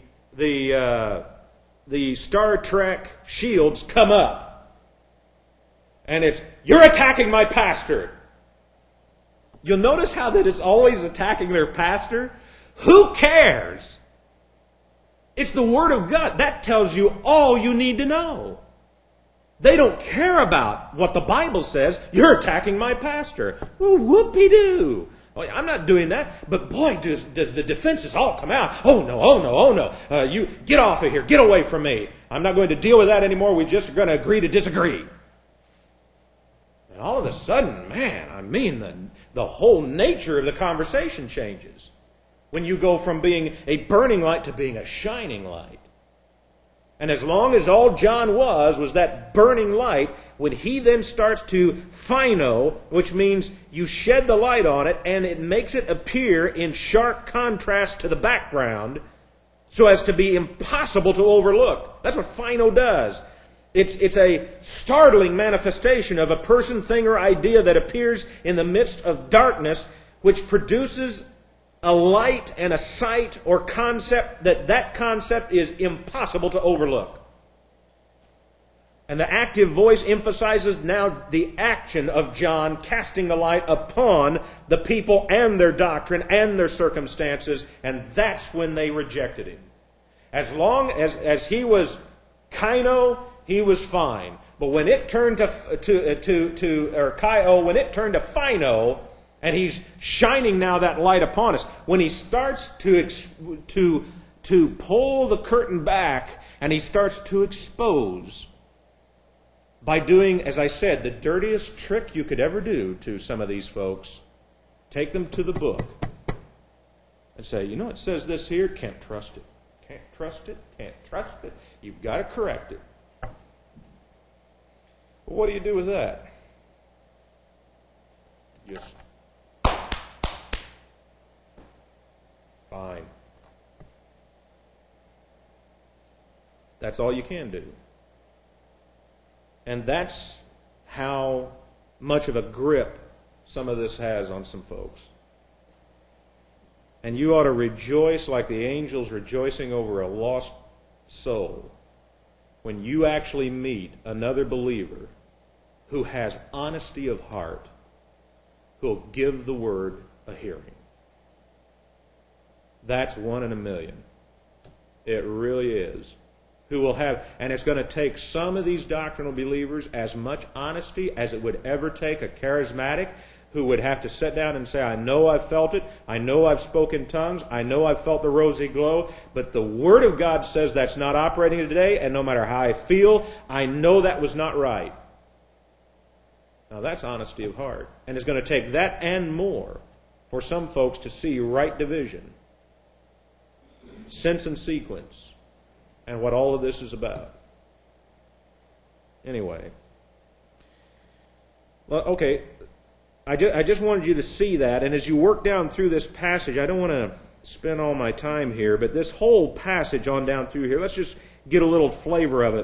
Star Trek shields come up, and it's, you're attacking my pastor. You'll notice how that it's always attacking their pastor. Who cares? It's the Word of God. That tells you all you need to know. They don't care about what the Bible says. You're attacking my pastor. Well, whoopee-doo. Well, I'm not doing that. But boy, does the defenses all come out. Oh no, oh no, oh no. You get off of here. Get away from me. I'm not going to deal with that anymore. We just are going to agree to disagree. And all of a sudden, man, I mean, the whole nature of the conversation changes. When you go from being a burning light to being a shining light. And as long as all John was that burning light, when he then starts to phino, which means you shed the light on it and it makes it appear in sharp contrast to the background so as to be impossible to overlook. That's what phino does. It's a startling manifestation of a person, thing, or idea that appears in the midst of darkness, which produces a light and a sight or concept that concept is impossible to overlook. And the active voice emphasizes now the action of John casting the light upon the people and their doctrine and their circumstances, and that's when they rejected him. As long as he was kaino, he was fine. But when it turned to kaio, when it turned to phino, and he's shining now that light upon us, when he starts to pull the curtain back and he starts to expose, by doing, as I said, the dirtiest trick you could ever do to some of these folks, take them to the book and say, you know, it says this here, can't trust it. Can't trust it, can't trust it. You've got to correct it. Well, what do you do with that? Just fine. That's all you can do. And that's how much of a grip some of this has on some folks. And you ought to rejoice like the angels rejoicing over a lost soul when you actually meet another believer who has honesty of heart, who will give the word a hearing. That's 1 in a million. It really is. Who will have, and it's going to take some of these doctrinal believers as much honesty as it would ever take a charismatic who would have to sit down and say, I know I've felt it, I know I've spoken tongues, I know I've felt the rosy glow, but the Word of God says that's not operating today, and no matter how I feel, I know that was not right. Now that's honesty of heart. And it's going to take that and more for some folks to see right division, sense and sequence, and what all of this is about. Anyway. Well, okay. I just wanted you to see that. And as you work down through this passage, I don't want to spend all my time here, but this whole passage on down through here, let's just get a little flavor of it.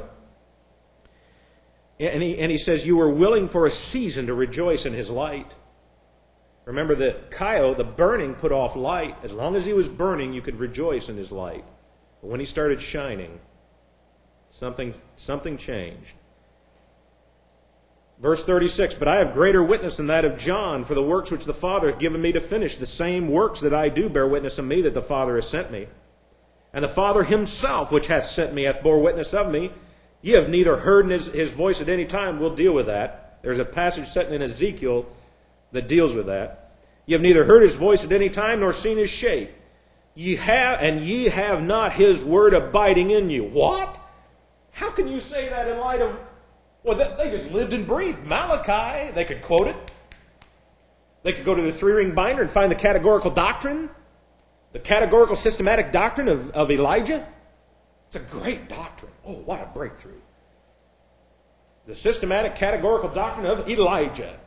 And he says, you were willing for a season to rejoice in his light. Remember that kaio, the burning, put off light. As long as he was burning, you could rejoice in his light. But when he started shining, something changed. Verse 36, but I have greater witness than that of John, for the works which the Father hath given me to finish, the same works that I do bear witness of me that the Father has sent me. And the Father himself, which hath sent me, hath bore witness of me. Ye have neither heard his voice at any time. We'll deal with that. There's a passage set in Ezekiel that deals with that. Ye have neither heard his voice at any time, nor seen his shape. Ye have not his word abiding in you. What? How can you say that in light of... Well, they just lived and breathed Malachi. They could quote it. They could go to the three-ring binder and find the categorical doctrine, the categorical systematic doctrine of Elijah. It's a great doctrine. Oh, what a breakthrough. The systematic categorical doctrine of Elijah.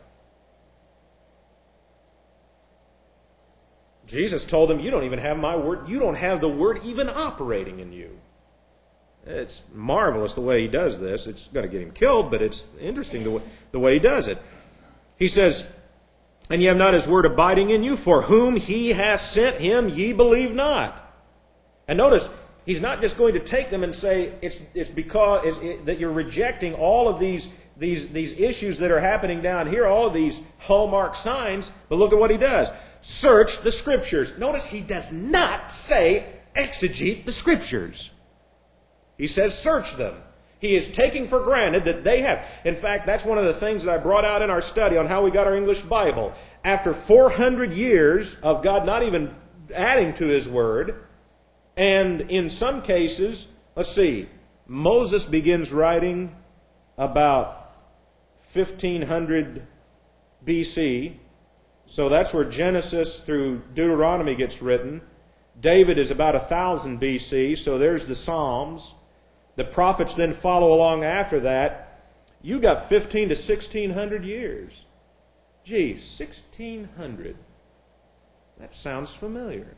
Jesus told them, you don't even have my word. You don't have the word even operating in you. It's marvelous the way he does this. It's going to get him killed, but it's interesting the way he does it. He says, and ye have not his word abiding in you, for whom he has sent him ye believe not. And notice, he's not just going to take them and say, it's because that you're rejecting all of these issues that are happening down here, all of these hallmark signs, but look at what he does. Search the Scriptures. Notice he does not say exegete the Scriptures. He says search them. He is taking for granted that they have. In fact, that's one of the things that I brought out in our study on how we got our English Bible. After 400 years of God not even adding to His Word, and in some cases, let's see, Moses begins writing about 1500 BC. So that's where Genesis through Deuteronomy gets written. David is about 1000 BC, so there's the Psalms. The prophets then follow along after that. You got 15 to 1600 years. Gee, 1600. That sounds familiar.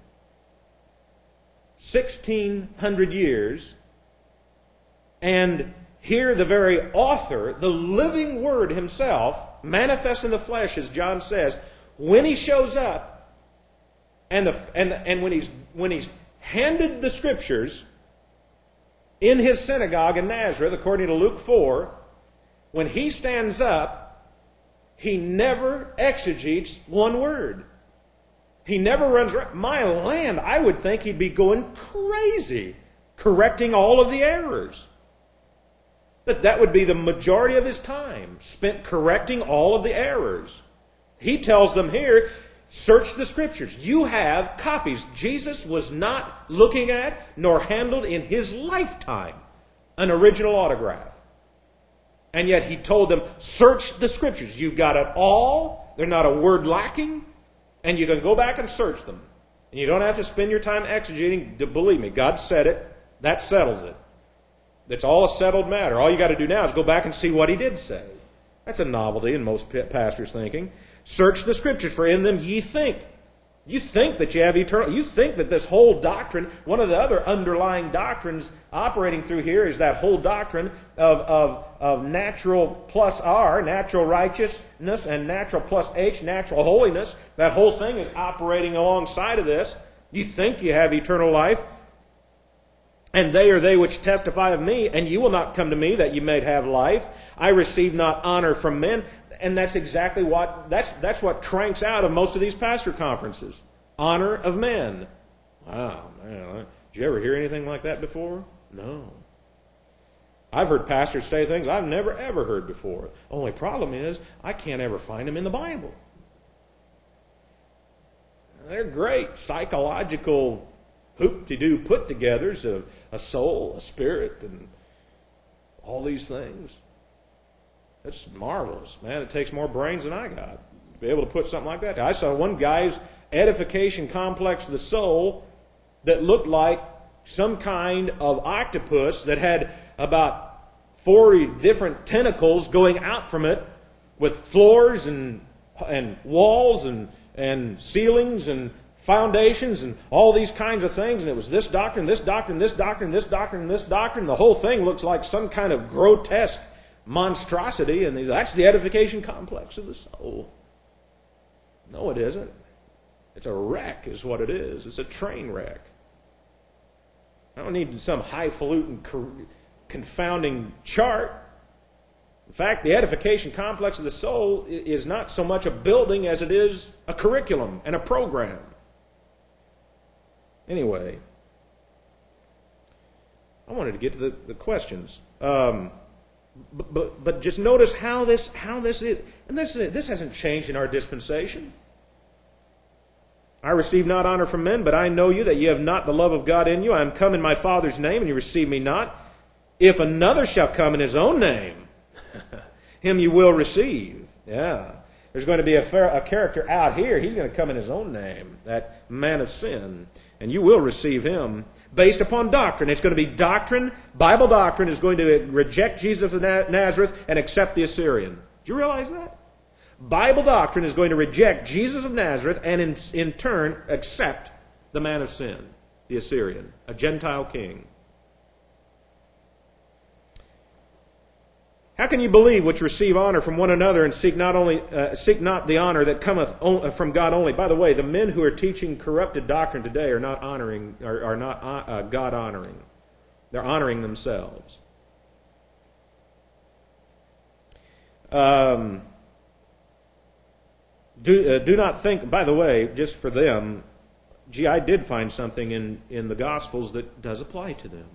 1600 years. And here the very author, the living Word himself, manifest in the flesh, as John says, when he shows up, And when he's handed the Scriptures in his synagogue in Nazareth, according to Luke 4, when he stands up, he never exegetes one word. He never runs around. My land, I would think he'd be going crazy, correcting all of the errors. But that would be the majority of his time, spent correcting all of the errors. He tells them here, search the Scriptures. You have copies. Jesus was not looking at nor handled in his lifetime an original autograph. And yet he told them, search the Scriptures. You've got it all. There's not a word lacking. And you can go back and search them. And you don't have to spend your time exegeting. Believe me, God said it. That settles it. It's all a settled matter. All you got to do now is go back and see what he did say. That's a novelty in most pastors' thinking. Search the Scriptures, for in them ye think. You think that you have eternal... You think that this whole doctrine, one of the other underlying doctrines operating through here is that whole doctrine of natural plus R, natural righteousness, and natural plus H, natural holiness. That whole thing is operating alongside of this. You think you have eternal life. And they are they which testify of me, and you will not come to me that you may have life. I receive not honor from men. And that's exactly that's what cranks out of most of these pastor conferences. Honor of men. Wow, man. Did you ever hear anything like that before? No. I've heard pastors say things I've never ever heard before. Only problem is I can't ever find them in the Bible. They're great psychological hoop-de-doo put-togethers of a soul, a spirit, and all these things. It's marvelous, man. It takes more brains than I got to be able to put something like that. I saw one guy's edification complex of the soul that looked like some kind of octopus that had about 40 different tentacles going out from it with floors and walls and ceilings and foundations and all these kinds of things. And it was this doctrine, this doctrine, this doctrine, this doctrine, this doctrine. The whole thing looks like some kind of grotesque monstrosity, and that's the edification complex of the soul. No, it isn't. It's a wreck is what it is. It's a train wreck. I don't need some highfalutin, confounding chart. In fact, the edification complex of the soul is not so much a building as it is a curriculum and a program. Anyway, I wanted to get to the questions. But just notice how this is, and this hasn't changed in our dispensation. I receive not honor from men, but I know you that you have not the love of God in you. I am come in my Father's name, and you receive me not. If another shall come in his own name, him you will receive. Yeah, there's going to be a character out here. He's going to come in his own name, that man of sin, and you will receive him. Based upon doctrine. It's going to be doctrine. Bible doctrine is going to reject Jesus of Nazareth and accept the Assyrian. Do you realize that? Bible doctrine is going to reject Jesus of Nazareth and in turn accept the man of sin, the Assyrian, a Gentile king. How can you believe which receive honor from one another and seek not the honor that cometh from God only? By the way, the men who are teaching corrupted doctrine today are not God honoring. They're honoring themselves. Do not think. By the way, just for them, I did find something in the Gospels that does apply to them.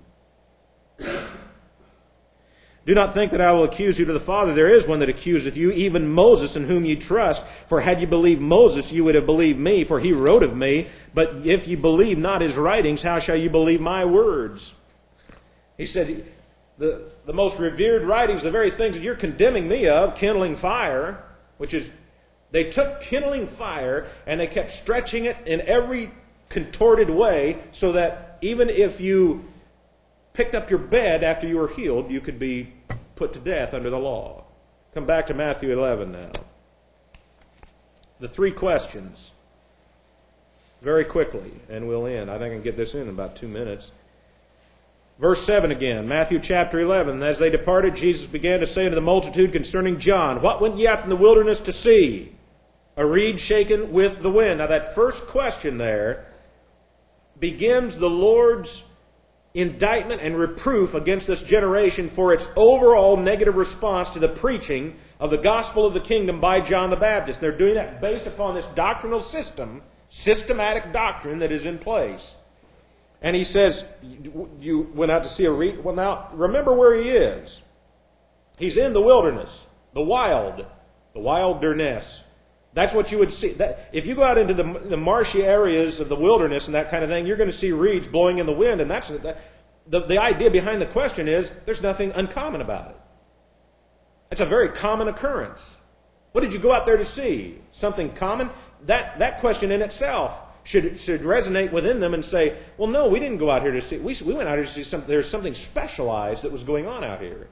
Do not think that I will accuse you to the Father. There is one that accuseth you, even Moses, in whom ye trust. For had you believed Moses, you would have believed me, for he wrote of me. But if you believe not his writings, how shall you believe my words? He said, the most revered writings, the very things that you're condemning me of, kindling fire, which is, they took kindling fire and they kept stretching it in every contorted way so that even if you picked up your bed after you were healed, you could be put to death under the law. Come back to Matthew 11 now. The three questions. Very quickly, and we'll end. I think I can get this in about 2 minutes. Verse 7 again, Matthew chapter 11. As they departed, Jesus began to say unto the multitude concerning John, what went ye out in the wilderness to see? A reed shaken with the wind. Now that first question there begins the Lord's indictment and reproof against this generation for its overall negative response to the preaching of the gospel of the kingdom by John the Baptist. They're doing that based upon this doctrinal system, systematic doctrine that is in place. And he says, you went out to see a reed. Well, now, remember where he is. He's in the wilderness, the wilderness. That's what you would see. If you go out into the marshy areas of the wilderness and that kind of thing, you're going to see reeds blowing in the wind. And that's the idea behind the question is there's nothing uncommon about it. It's a very common occurrence. What did you go out there to see? Something common? That question in itself should resonate within them and say, well, no, we didn't go out here to see. We went out here to see something. There's something specialized that was going on out here.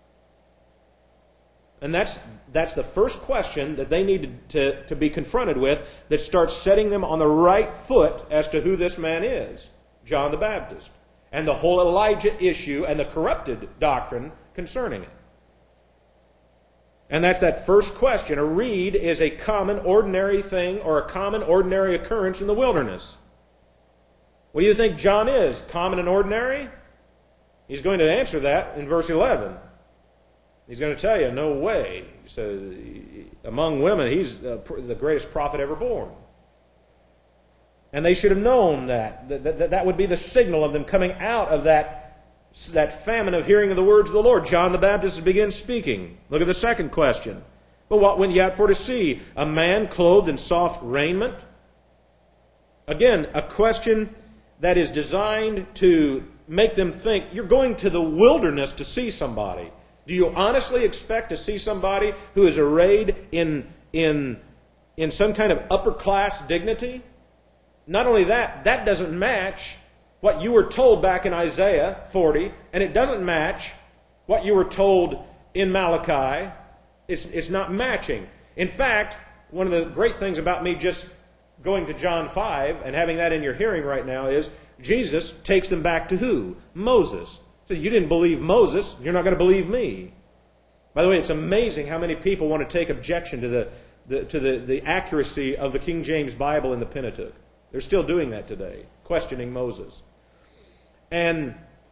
And that's the first question that they need to be confronted with that starts setting them on the right foot as to who this man is, John the Baptist, and the whole Elijah issue and the corrupted doctrine concerning it. And that's that first question. A reed is a common, ordinary thing or a common, ordinary occurrence in the wilderness. What do you think John is? Common and ordinary? He's going to answer that in verse 11. He's going to tell you, no way. He says, among women, he's the greatest prophet ever born. And they should have known that. That would be the signal of them coming out of that famine of hearing of the words of the Lord. John the Baptist begins speaking. Look at the second question. But what went ye out for to see? A man clothed in soft raiment? Again, a question that is designed to make them think, you're going to the wilderness to see somebody. Do you honestly expect to see somebody who is arrayed in some kind of upper class dignity? Not only that, that doesn't match what you were told back in Isaiah 40, and it doesn't match what you were told in Malachi. It's not matching. In fact, one of the great things about me just going to John 5 and having that in your hearing right now is Jesus takes them back to who? Moses. So you didn't believe Moses, you're not going to believe me. By the way, it's amazing how many people want to take objection to the accuracy of the King James Bible in the Pentateuch. They're still doing that today, questioning Moses. And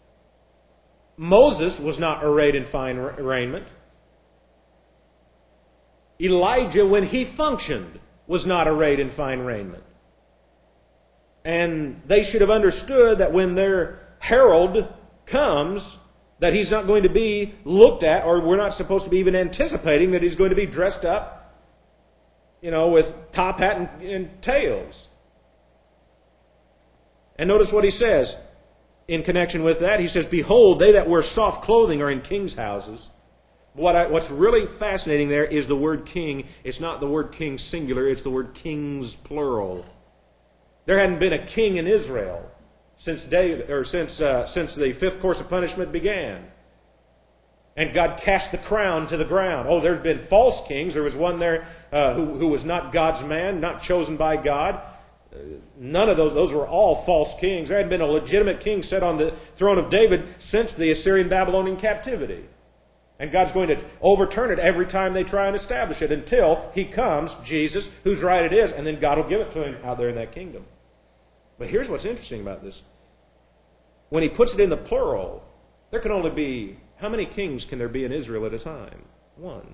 Moses was not arrayed in fine raiment. Elijah, when he functioned, was not arrayed in fine raiment. And they should have understood that when their herald comes, that he's not going to be looked at, or we're not supposed to be even anticipating that he's going to be dressed up, with top hat and tails. And notice what he says in connection with that. He says, behold, they that wear soft clothing are in kings' houses. What's really fascinating there is the word king. It's not the word king singular, it's the word kings plural. There hadn't been a king in Israel since the fifth course of punishment began. And God cast the crown to the ground. Oh, there had been false kings. There was one there who was not God's man, not chosen by God. None of those were all false kings. There hadn't been a legitimate king set on the throne of David since the Assyrian-Babylonian captivity. And God's going to overturn it every time they try and establish it until He comes, Jesus, whose right it is, and then God will give it to Him out there in that kingdom. But here's what's interesting about this. When He puts it in the plural, there can only be, how many kings can there be in Israel at a time? One.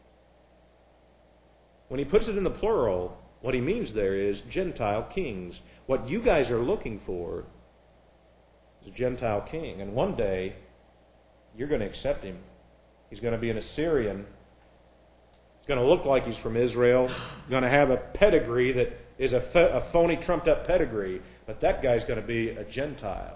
When He puts it in the plural, what He means there is Gentile kings. What you guys are looking for is a Gentile king. And one day, you're going to accept him. He's going to be an Assyrian. He's going to look like he's from Israel. He's going to have a pedigree that is a phony, trumped-up pedigree. But that guy's going to be a Gentile.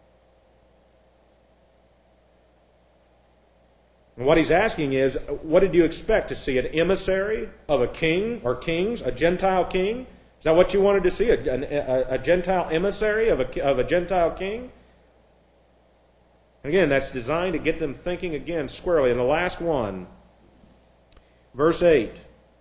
And what he's asking is, what did you expect to see? An emissary of a king or kings? A Gentile king? Is that what you wanted to see? A Gentile emissary of a Gentile king? Again, that's designed to get them thinking again squarely. And the last one, verse 8.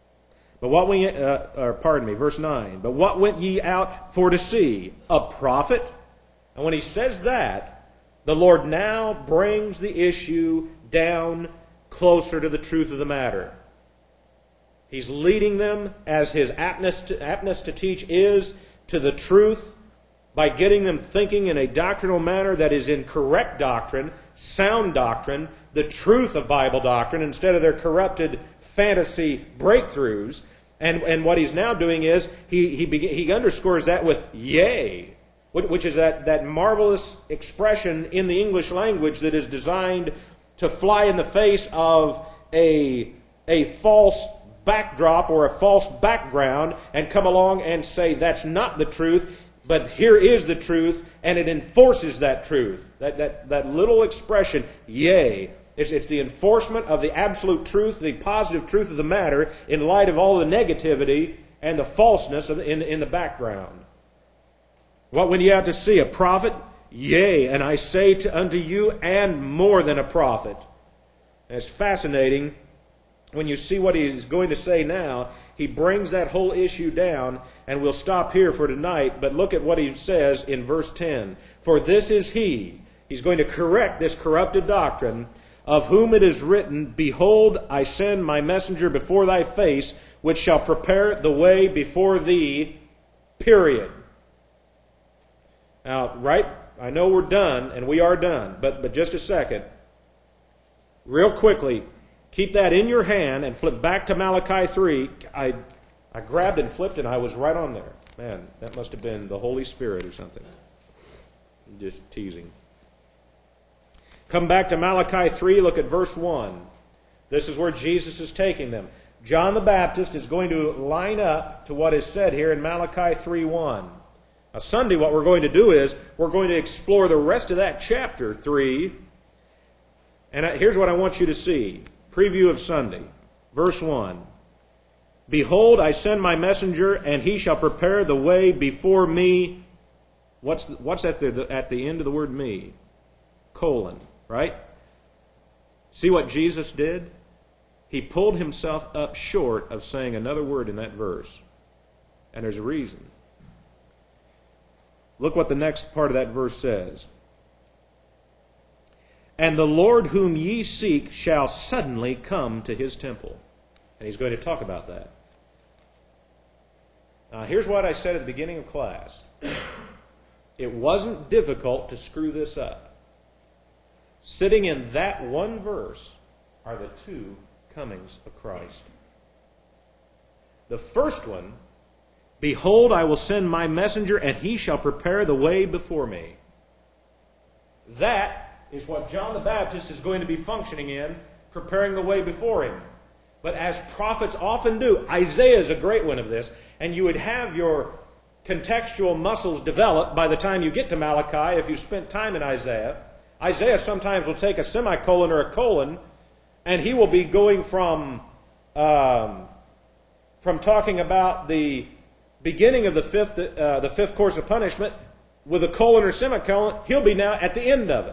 Verse 9. But what went ye out for to see? A prophet? And when he says that, the Lord now brings the issue down closer to the truth of the matter. He's leading them, as his aptness to teach is, to the truth by getting them thinking in a doctrinal manner that is in correct doctrine, sound doctrine, the truth of Bible doctrine, instead of their corrupted fantasy breakthroughs. And what he's now doing is he underscores that with yea, which is that marvelous expression in the English language that is designed to fly in the face of a false backdrop or a false background and come along and say that's not the truth, but here is the truth, and it enforces that truth. That little expression, yea, it's the enforcement of the absolute truth, the positive truth of the matter, in light of all the negativity and the falseness in the background. What when you have to see a prophet? Yea, and I say unto you, and more than a prophet. And it's fascinating when you see what he's going to say now. He brings that whole issue down, and we'll stop here for tonight, but look at what he says in verse 10. For this is he. He's going to correct this corrupted doctrine, of whom it is written, Behold, I send my messenger before thy face, which shall prepare the way before thee, period. Now, right, I know we're done, and we are done, but just a second. Real quickly, keep that in your hand and flip back to Malachi 3. I grabbed and flipped, and I was right on there. Man, that must have been the Holy Spirit or something. I'm just teasing. Come back to Malachi 3, look at verse 1. This is where Jesus is taking them. John the Baptist is going to line up to what is said here in Malachi 3:1. Now, Sunday, what we're going to do is we're going to explore the rest of that chapter 3. And here's what I want you to see. Preview of Sunday. Verse 1. Behold, I send my messenger, and he shall prepare the way before me. What's at the end of the word me? Colon. Right? See what Jesus did? He pulled himself up short of saying another word in that verse. And there's a reason. Look what the next part of that verse says. And the Lord whom ye seek shall suddenly come to his temple. And he's going to talk about that. Now, here's what I said at the beginning of class. It wasn't difficult to screw this up. Sitting in that one verse are the two comings of Christ. The first one, Behold, I will send my messenger, and he shall prepare the way before me. That is what John the Baptist is going to be functioning in, preparing the way before him. But as prophets often do, Isaiah is a great one of this, and you would have your contextual muscles developed by the time you get to Malachi if you spent time in Isaiah. Isaiah sometimes will take a semicolon or a colon, and he will be going from talking about the beginning of the fifth course of punishment with a colon or semicolon. He'll be now at the end of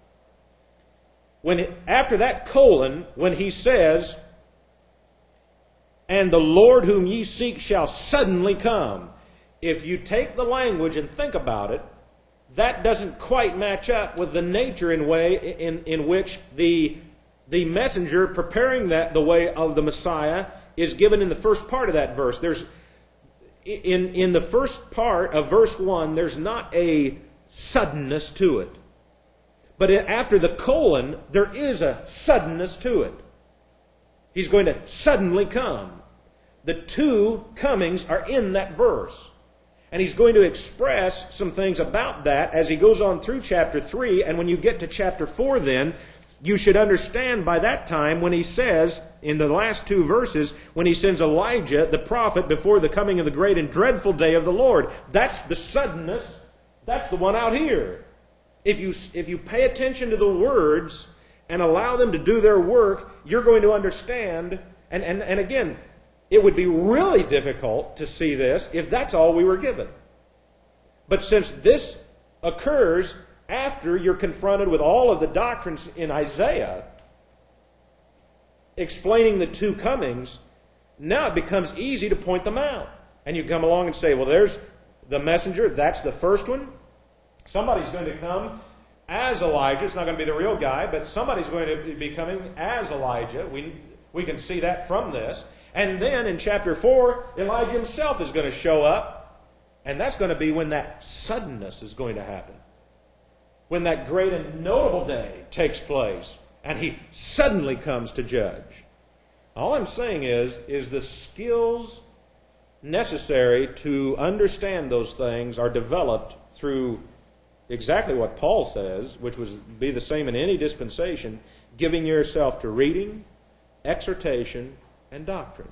it. After that colon, when he says, and the Lord whom ye seek shall suddenly come. If you take the language and think about it, that doesn't quite match up with the nature in which the messenger preparing the way of the Messiah is given in the first part of that verse. In the first part of verse 1, there's not a suddenness to it. But after the colon, there is a suddenness to it. He's going to suddenly come. The two comings are in that verse. And he's going to express some things about that as he goes on through chapter 3. And when you get to chapter 4 then, you should understand by that time when he says, in the last two verses, when he sends Elijah, the prophet, before the coming of the great and dreadful day of the Lord. That's the suddenness. That's the one out here. If you pay attention to the words and allow them to do their work, you're going to understand. And again, it would be really difficult to see this if that's all we were given. But since this occurs after you're confronted with all of the doctrines in Isaiah explaining the two comings, now it becomes easy to point them out. And you come along and say, well, there's the messenger, that's the first one. Somebody's going to come as Elijah. It's not going to be the real guy, but somebody's going to be coming as Elijah. We can see that from this. And then in chapter 4, Elijah himself is going to show up, and that's going to be when that suddenness is going to happen. When that great and notable day takes place, and he suddenly comes to judge. All I'm saying is the skills necessary to understand those things are developed through exactly what Paul says, which would be the same in any dispensation, giving yourself to reading, exhortation, and doctrine.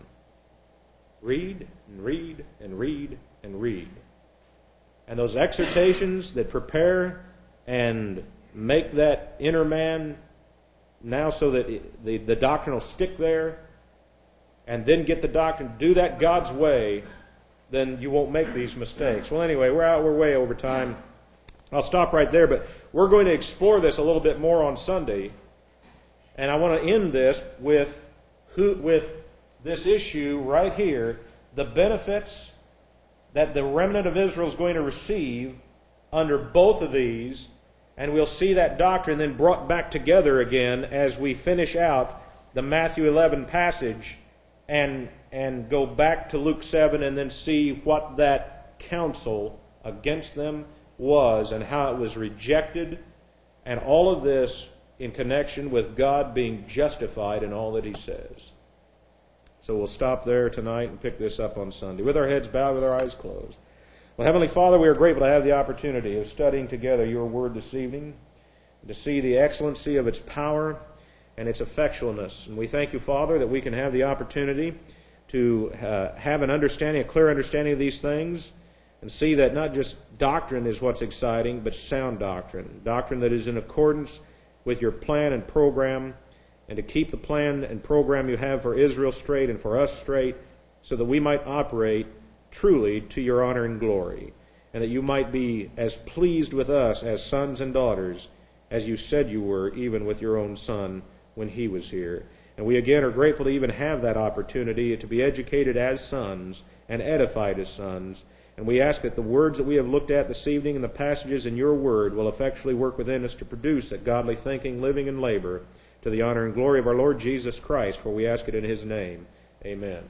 Read and read and read and read. And those exhortations that prepare and make that inner man now so that the doctrine will stick there, and then get the doctrine, do that God's way, then you won't make these mistakes. Well, anyway, we're way over time. I'll stop right there, but we're going to explore this a little bit more on Sunday. And I want to end this with this issue right here, the benefits that the remnant of Israel is going to receive under both of these, and we'll see that doctrine then brought back together again as we finish out the Matthew 11 passage and go back to Luke 7 and then see what that counsel against them was and how it was rejected, and all of this in connection with God being justified in all that He says. So we'll stop there tonight and pick this up on Sunday with our heads bowed, with our eyes closed. Well, Heavenly Father, we are grateful to have the opportunity of studying together Your Word this evening, to see the excellency of its power and its effectualness. And we thank You, Father, that we can have the opportunity to have an understanding, a clear understanding of these things, and see that not just doctrine is what's exciting, but sound doctrine. Doctrine that is in accordance with Your plan and program, and to keep the plan and program You have for Israel straight and for us straight, so that we might operate truly to Your honor and glory, and that You might be as pleased with us as sons and daughters as You said You were, even with Your own Son when He was here. And we again are grateful to even have that opportunity to be educated as sons and edified as sons. And we ask that the words that we have looked at this evening and the passages in Your Word will effectually work within us to produce that godly thinking, living, and labor to the honor and glory of our Lord Jesus Christ, for we ask it in His name. Amen.